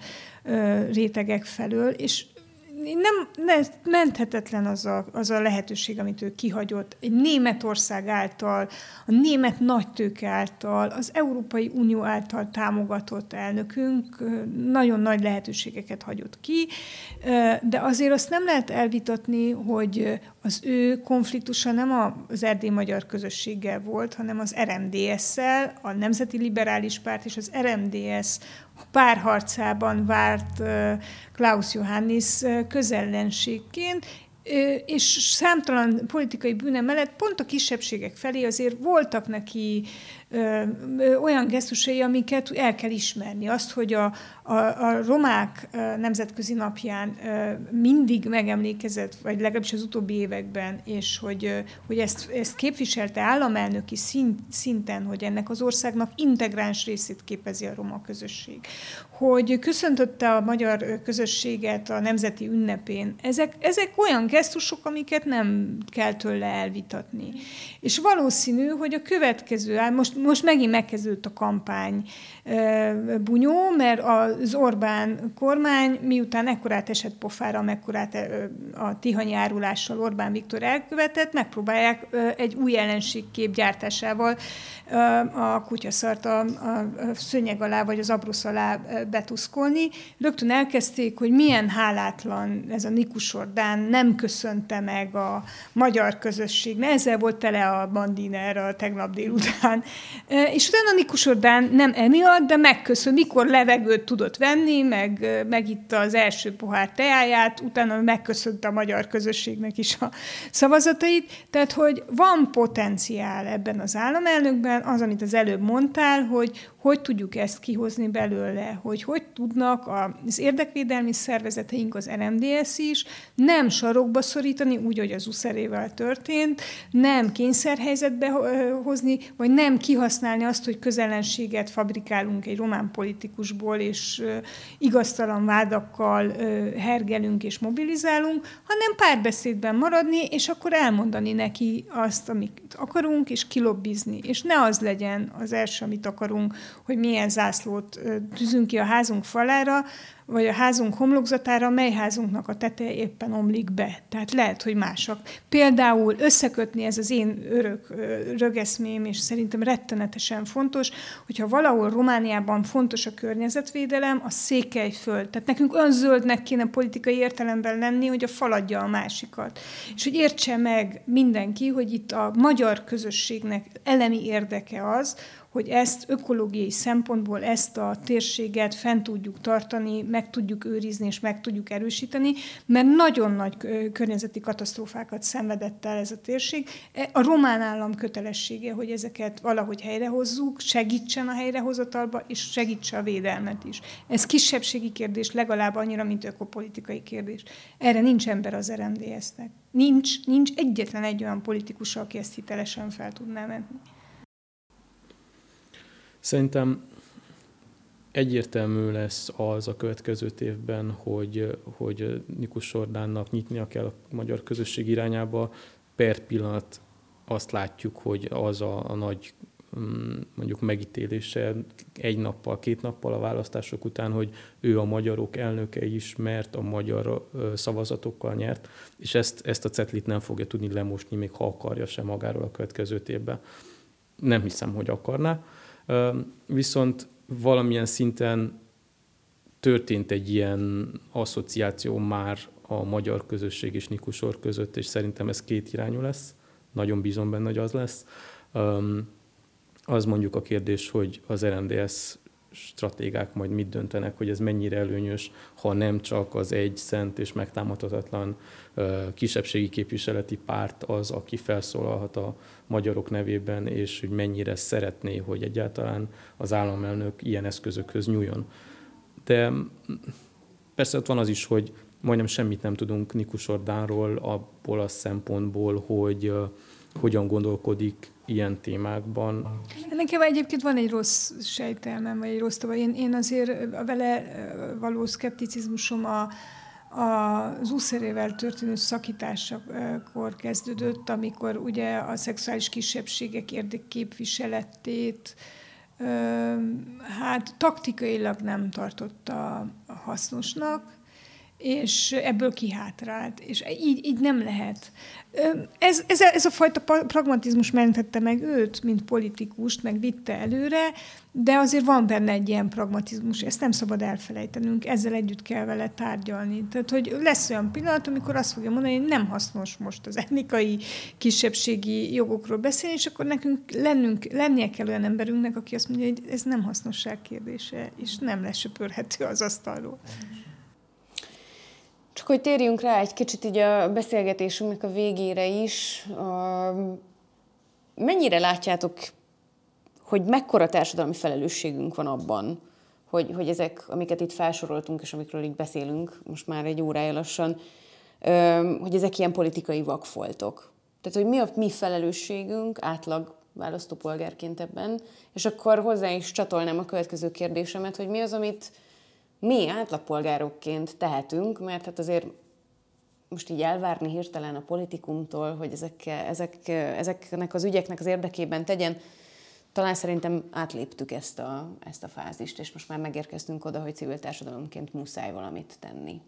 rétegek felől, és nem menthetetlen az a lehetőség, amit ő kihagyott. Egy Németország által, a német nagytőke által, az Európai Unió által támogatott elnökünk nagyon nagy lehetőségeket hagyott ki, de azért azt nem lehet elvitatni, hogy az ő konfliktusa nem az erdélyi magyar közösséggel volt, hanem az RMDSZ-szel, a Nemzeti Liberális Párt és az RMDSZ párharcában várt Klaus Johannis közellenségként, és számtalan politikai bűne mellett pont a kisebbségek felé azért voltak neki olyan gesztusai, amiket el kell ismerni. Azt, hogy a romák nemzetközi napján mindig megemlékezett, vagy legalábbis az utóbbi években, és hogy ezt képviselte államelnöki szinten, hogy ennek az országnak integráns részét képezi a roma közösség. Hogy köszöntötte a magyar közösséget a nemzeti ünnepén. Ezek olyan gesztusok, amiket nem kell tőle elvitatni. És valószínű, hogy a következő, most megint megkezdődött a kampány bunyó, mert az Orbán kormány miután ekkorát esett pofára, amekkorát a tihanyi árulással Orbán Viktor elkövetett, megpróbálják egy új ellenségkép gyártásával a kutyaszart a szőnyeg alá, vagy az abrosz alá betuszkolni. Rögtön elkezdték, hogy milyen hálátlan ez a Nikus Orbán, nem köszönte meg a magyar közösség. Ezzel volt tele a bandiner a tegnap délután. És utána Nikus Orbán nem emiatt, de megköszön, mikor levegőt tudott venni, megitta az első pohár teáját, utána megköszönte a magyar közösségnek is a szavazatait. Tehát, hogy van potenciál ebben az államelnökben, az, amit az előbb mondtál, hogy tudjuk ezt kihozni belőle, hogy tudnak az érdekvédelmi szervezeteink, az RMDSZ is nem sarokba szorítani, úgy, hogy az USZR-ével történt, nem kényszerhelyzetbe hozni, vagy nem kihasználni azt, hogy közellenséget fabrikálunk egy román politikusból, és igaztalan vádakkal hergelünk és mobilizálunk, hanem párbeszédben maradni, és akkor elmondani neki azt, amit akarunk, és kilobbizni. És ne az legyen az első, amit akarunk, hogy milyen zászlót tűzünk ki a házunk falára, vagy a házunk homlokzatára, mely házunknak a teteje éppen omlik be. Tehát lehet, hogy mások. Például összekötni, ez az én örök rögeszmém, és szerintem rettenetesen fontos, hogyha valahol Romániában fontos a környezetvédelem, a Székelyföld. Tehát nekünk olyan zöldnek kéne politikai értelemben lenni, hogy a fal adja a másikat. És hogy értse meg mindenki, hogy itt a magyar közösségnek elemi érdeke az, hogy ezt ökológiai szempontból, ezt a térséget fent tudjuk tartani, meg tudjuk őrizni és meg tudjuk erősíteni, mert nagyon nagy környezeti katasztrófákat szenvedett el ez a térség. A román állam kötelessége, hogy ezeket valahogy helyrehozzuk, segítsen a helyrehozatalba, és segítse a védelmet is. Ez kisebbségi kérdés legalább annyira, mint ökopolitikai kérdés. Erre nincs ember az RMDSZ-nek. Nincs egyetlen egy olyan politikus, aki ezt hitelesen fel tudná menni. Szerintem egyértelmű lesz az a következő évben, hogy Nikus Orbánnak nyitnia kell a magyar közösség irányába. Per pillanat azt látjuk, hogy az a nagy mondjuk megítélése egy nappal, 2 nappal a választások után, hogy ő a magyarok elnöke is, mert a magyar szavazatokkal nyert, és ezt a cetlit nem fogja tudni lemosni, még ha akarja sem magáról a következő évben. Nem hiszem, hogy akarná. Viszont valamilyen szinten történt egy ilyen asszociáció már a magyar közösség és Nikus Orr között, és szerintem ez kétirányú lesz. Nagyon bízom benne, hogy az lesz. Az mondjuk a kérdés, hogy az RMDSZ stratégák majd mit döntenek, hogy ez mennyire előnyös, ha nem csak az egy szent és megtámadhatatlan kisebbségi képviseleti párt az, aki felszólalhat a magyarok nevében, és hogy mennyire szeretné, hogy egyáltalán az államelnök ilyen eszközökhöz nyúljon. De persze ott van az is, hogy majdnem semmit nem tudunk Nikus Orbánról abból a szempontból, hogy hogyan gondolkodik ilyen témákban. Nekem egyébként van egy rossz sejtelmem, vagy egy rossz tava. Én azért a vele való szkepticizmusom az USZR-ével történő szakításakor kezdődött, amikor ugye a szexuális kisebbségek érdekképviseletét taktikailag nem tartotta hasznosnak, és ebből kihátrált. És így nem lehet. Ez a fajta pragmatizmus mentette meg őt, mint politikust, meg vitte előre, de azért van benne egy ilyen pragmatizmus, ezt nem szabad elfelejtenünk, ezzel együtt kell vele tárgyalni. Tehát, hogy lesz olyan pillanat, amikor azt fogja mondani, hogy nem hasznos most az etnikai, kisebbségi jogokról beszélni, és akkor nekünk lennie kell olyan emberünknek, aki azt mondja, hogy ez nem hasznosság kérdése, és nem lesöpörhető az asztalról. Csak hogy térjünk rá egy kicsit így a beszélgetésünknek a végére is. Mennyire látjátok, hogy mekkora társadalmi felelősségünk van abban, hogy ezek, amiket itt felsoroltunk, és amikről itt beszélünk most már egy órája lassan, hogy ezek ilyen politikai vakfoltok. Tehát, hogy mi a mi felelősségünk átlag választópolgárként ebben, és akkor hozzá is csatolnám a következő kérdésemet, hogy mi az, amit mi átlagpolgárokként tehetünk, mert hát azért most így elvárni hirtelen a politikumtól, hogy ezeknek az ügyeknek az érdekében tegyen. Talán szerintem átléptük ezt a fázist, és most már megérkeztünk oda, hogy civil társadalomként muszáj valamit tenni.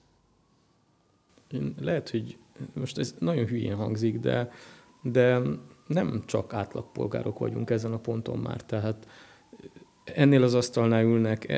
Lehet, hogy most ez nagyon hülyén hangzik, de nem csak átlagpolgárok vagyunk ezen a ponton már. Tehát ennél az asztalnál ülnek,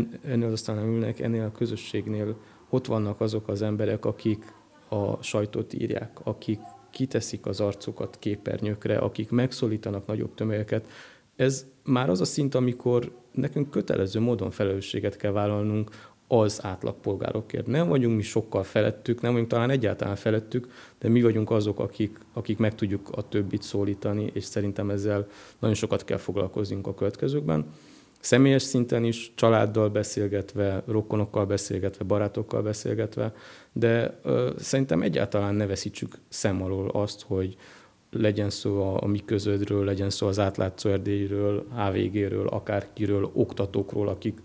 ennél a közösségnél ott vannak azok az emberek, akik a sajtót írják, akik kiteszik az arcukat képernyőkre, akik megszólítanak nagyobb tömegeket. Ez már az a szint, amikor nekünk kötelező módon felelősséget kell vállalnunk az átlagpolgárokért. Nem vagyunk mi sokkal felettük, nem vagyunk talán egyáltalán felettük, de mi vagyunk azok, akik meg tudjuk a többit szólítani, és szerintem ezzel nagyon sokat kell foglalkoznunk a következőkben. Személyes szinten is, családdal beszélgetve, rokonokkal beszélgetve, barátokkal beszélgetve, de szerintem egyáltalán ne veszítsük szem alól azt, hogy legyen szó a Mi Közödről, legyen szó az Átlátszó Erdélyről, HVG-ről, akárkiről, oktatókról, akik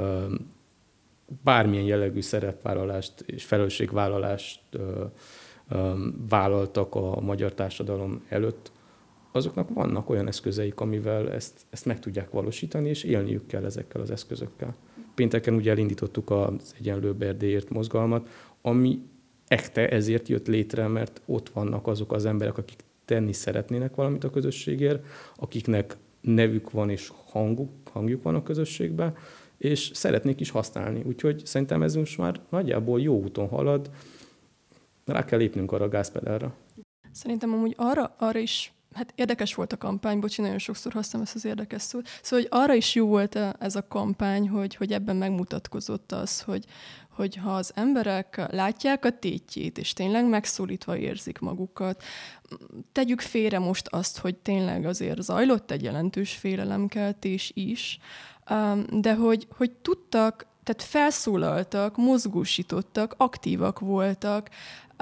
bármilyen jellegű szerepvállalást és felelősségvállalást vállaltak a magyar társadalom előtt, azoknak vannak olyan eszközeik, amivel ezt meg tudják valósítani, és élniük kell ezekkel az eszközökkel. Pénteken ugye elindítottuk az Egyenlőbb Erdélyért mozgalmat, ami ezért jött létre, mert ott vannak azok az emberek, akik tenni szeretnének valamit a közösségért, akiknek nevük van és hangjuk van a közösségben, és szeretnék is használni. Úgyhogy szerintem ez most már nagyjából jó úton halad, rá kell lépnünk arra a gázpedálra. Szerintem amúgy arra is, hát érdekes volt a kampány, bocsi, nagyon sokszor használom ezt az érdekes szót, szóval, hogy arra is jó volt ez a kampány, hogy ebben megmutatkozott az, hogy ha az emberek látják a tétjét, és tényleg megszólítva érzik magukat, tegyük félre most azt, hogy tényleg azért zajlott egy jelentős félelemkeltés is, de hogy tudtak, tehát felszólaltak, mozgósítottak, aktívak voltak,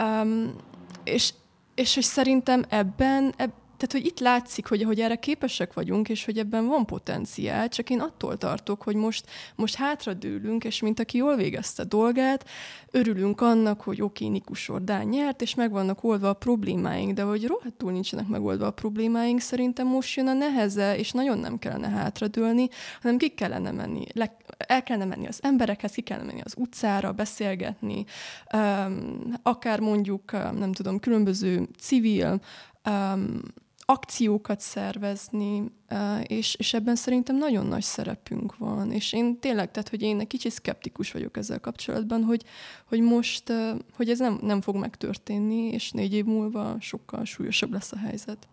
és hogy szerintem tehát, hogy itt látszik, hogy erre képesek vagyunk, és hogy ebben van potenciál, csak én attól tartok, hogy most hátradőlünk, és mint aki jól végezte dolgát, örülünk annak, hogy oké, Nikus Ordán nyert, és meg vannak oldva a problémáink, de hogy rohadtul nincsenek megoldva a problémáink, szerintem most jön a neheze, és nagyon nem kellene hátradőlni, hanem ki kellene menni, el kellene menni az emberekhez, ki kellene menni az utcára, beszélgetni, akár mondjuk, nem tudom, különböző civil akciókat szervezni, és ebben szerintem nagyon nagy szerepünk van. És én tényleg, tehát, hogy én egy kicsit szkeptikus vagyok ezzel kapcsolatban, hogy most, hogy ez nem fog megtörténni, és 4 év múlva sokkal súlyosabb lesz a helyzet.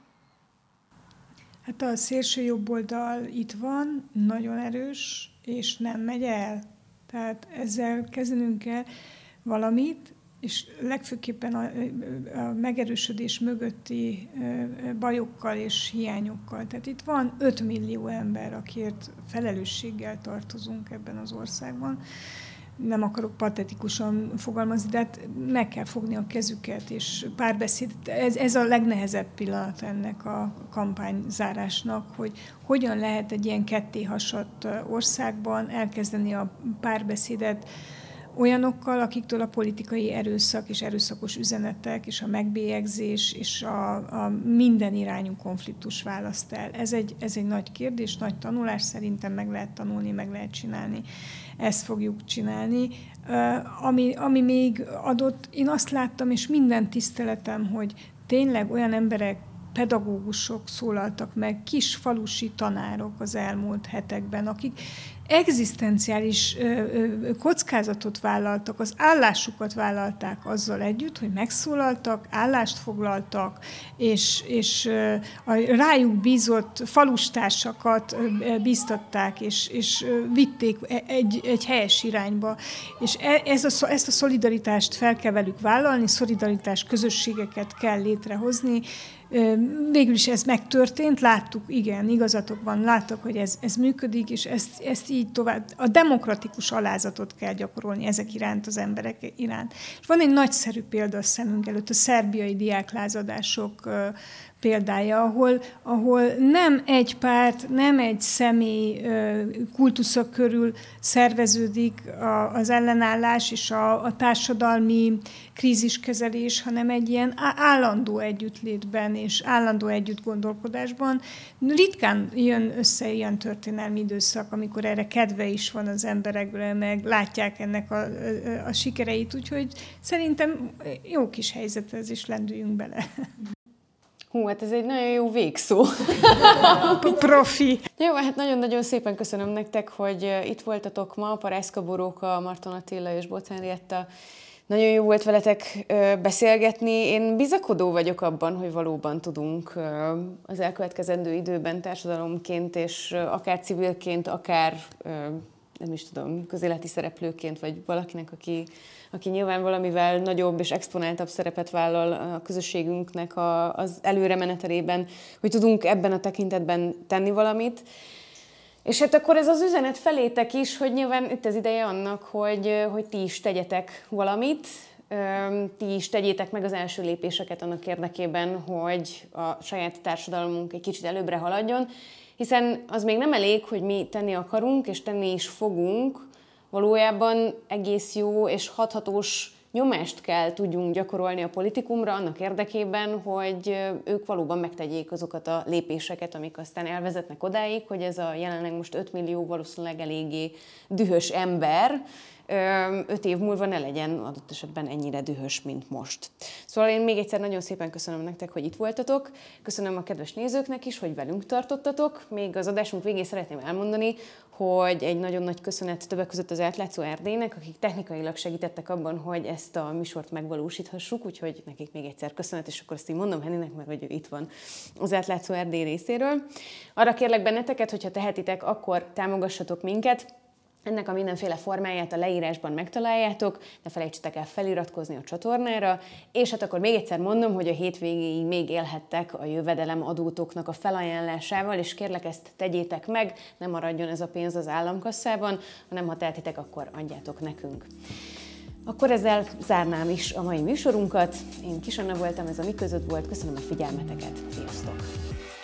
Hát a szélső jobb oldal itt van, nagyon erős, és nem megy el. Tehát ezzel kezdenünk kell valamit, és legfőképpen a megerősödés mögötti bajokkal és hiányokkal. Tehát itt van 5 millió ember, akiért felelősséggel tartozunk ebben az országban. Nem akarok patetikusan fogalmazni, de hát meg kell fogni a kezüket, és párbeszéd. Ez a legnehezebb pillanat ennek a kampányzárásnak, hogy hogyan lehet egy ilyen kettéhasadt országban elkezdeni a párbeszédet olyanokkal, akiktől a politikai erőszak és erőszakos üzenetek és a megbélyegzés és a minden irányú konfliktus választ el. Ez egy nagy kérdés, nagy tanulás, szerintem meg lehet tanulni, meg lehet csinálni. Ezt fogjuk csinálni. Ami még adott, én azt láttam, és minden tiszteletem, hogy tényleg olyan emberek, pedagógusok szólaltak meg, kis falusi tanárok az elmúlt hetekben, akik egzisztenciális kockázatot vállaltak, az állásukat vállalták azzal együtt, hogy megszólaltak, állást foglaltak, és a rájuk bízott falustársakat bíztatták, és vitték egy helyes irányba. És ezt a szolidaritást fel kell velük vállalni, szolidaritás közösségeket kell létrehozni. Végül is ez megtörtént, láttuk, igen, igazatok van, láttuk, hogy ez működik, és ezt így tovább, a demokratikus alázatot kell gyakorolni ezek iránt, az emberek iránt. És van egy nagyszerű példa a szemünk előtt, a szerbiai diáklázadások példája, ahol nem egy párt, nem egy személy kultusza körül szerveződik az ellenállás és a társadalmi kríziskezelés, hanem egy ilyen állandó együttlétben és állandó együttgondolkodásban. Ritkán jön össze ilyen történelmi időszak, amikor erre kedve is van az emberekre, meg látják ennek a sikereit, úgyhogy szerintem jó kis helyzet ez, is lendüljünk bele. Hú, hát ez egy nagyon jó végszó. Profi. Jó, hát nagyon-nagyon szépen köszönöm nektek, hogy itt voltatok ma, Parászka Boróka, Marton Attila és Boc Henrietta. Nagyon jó volt veletek beszélgetni. Én bizakodó vagyok abban, hogy valóban tudunk az elkövetkezendő időben társadalomként, és akár civilként, akár nem is tudom, közéleti szereplőként, vagy valakinek, aki nyilván valamivel nagyobb és exponáltabb szerepet vállal a közösségünknek az előre menetelében, hogy tudunk ebben a tekintetben tenni valamit. És hát akkor ez az üzenet felétek is, hogy nyilván itt az ideje annak, hogy ti is tegyetek valamit, ti is tegyétek meg az első lépéseket annak érdekében, hogy a saját társadalmunk egy kicsit előbbre haladjon, hiszen az még nem elég, hogy mi tenni akarunk, és tenni is fogunk, valójában egész jó és hathatós nyomást kell tudjunk gyakorolni a politikumra annak érdekében, hogy ők valóban megtegyék azokat a lépéseket, amik aztán elvezetnek odáig, hogy ez a jelenleg most 5 millió valószínűleg eléggé dühös ember 5 év múlva ne legyen adott esetben ennyire dühös, mint most. Szóval én még egyszer nagyon szépen köszönöm nektek, hogy itt voltatok. Köszönöm a kedves nézőknek is, hogy velünk tartottatok. Még az adásunk végén szeretném elmondani, hogy egy nagyon nagy köszönet többek között az Átlátszó Erdélynek, akik technikailag segítettek abban, hogy ezt a műsort megvalósíthassuk, úgyhogy nekik még egyszer köszönet, és akkor azt így mondom Henninek, mert hogy ő itt van az Átlátszó Erdély részéről. Arra kérlek benneteket, hogyha tehetitek, akkor támogassatok minket. Ennek a mindenféle formáját a leírásban megtaláljátok, ne felejtsetek el feliratkozni a csatornára, és hát akkor még egyszer mondom, hogy a hétvégéig még élhettek a jövedelemadótoknak a felajánlásával, és kérlek ezt tegyétek meg, ne maradjon ez a pénz az államkasszában, hanem ha tehetitek, akkor adjátok nekünk. Akkor ezzel zárnám is a mai műsorunkat. Én Kis Anna voltam, ez a Mi Között volt. Köszönöm a figyelmeteket. Sziasztok!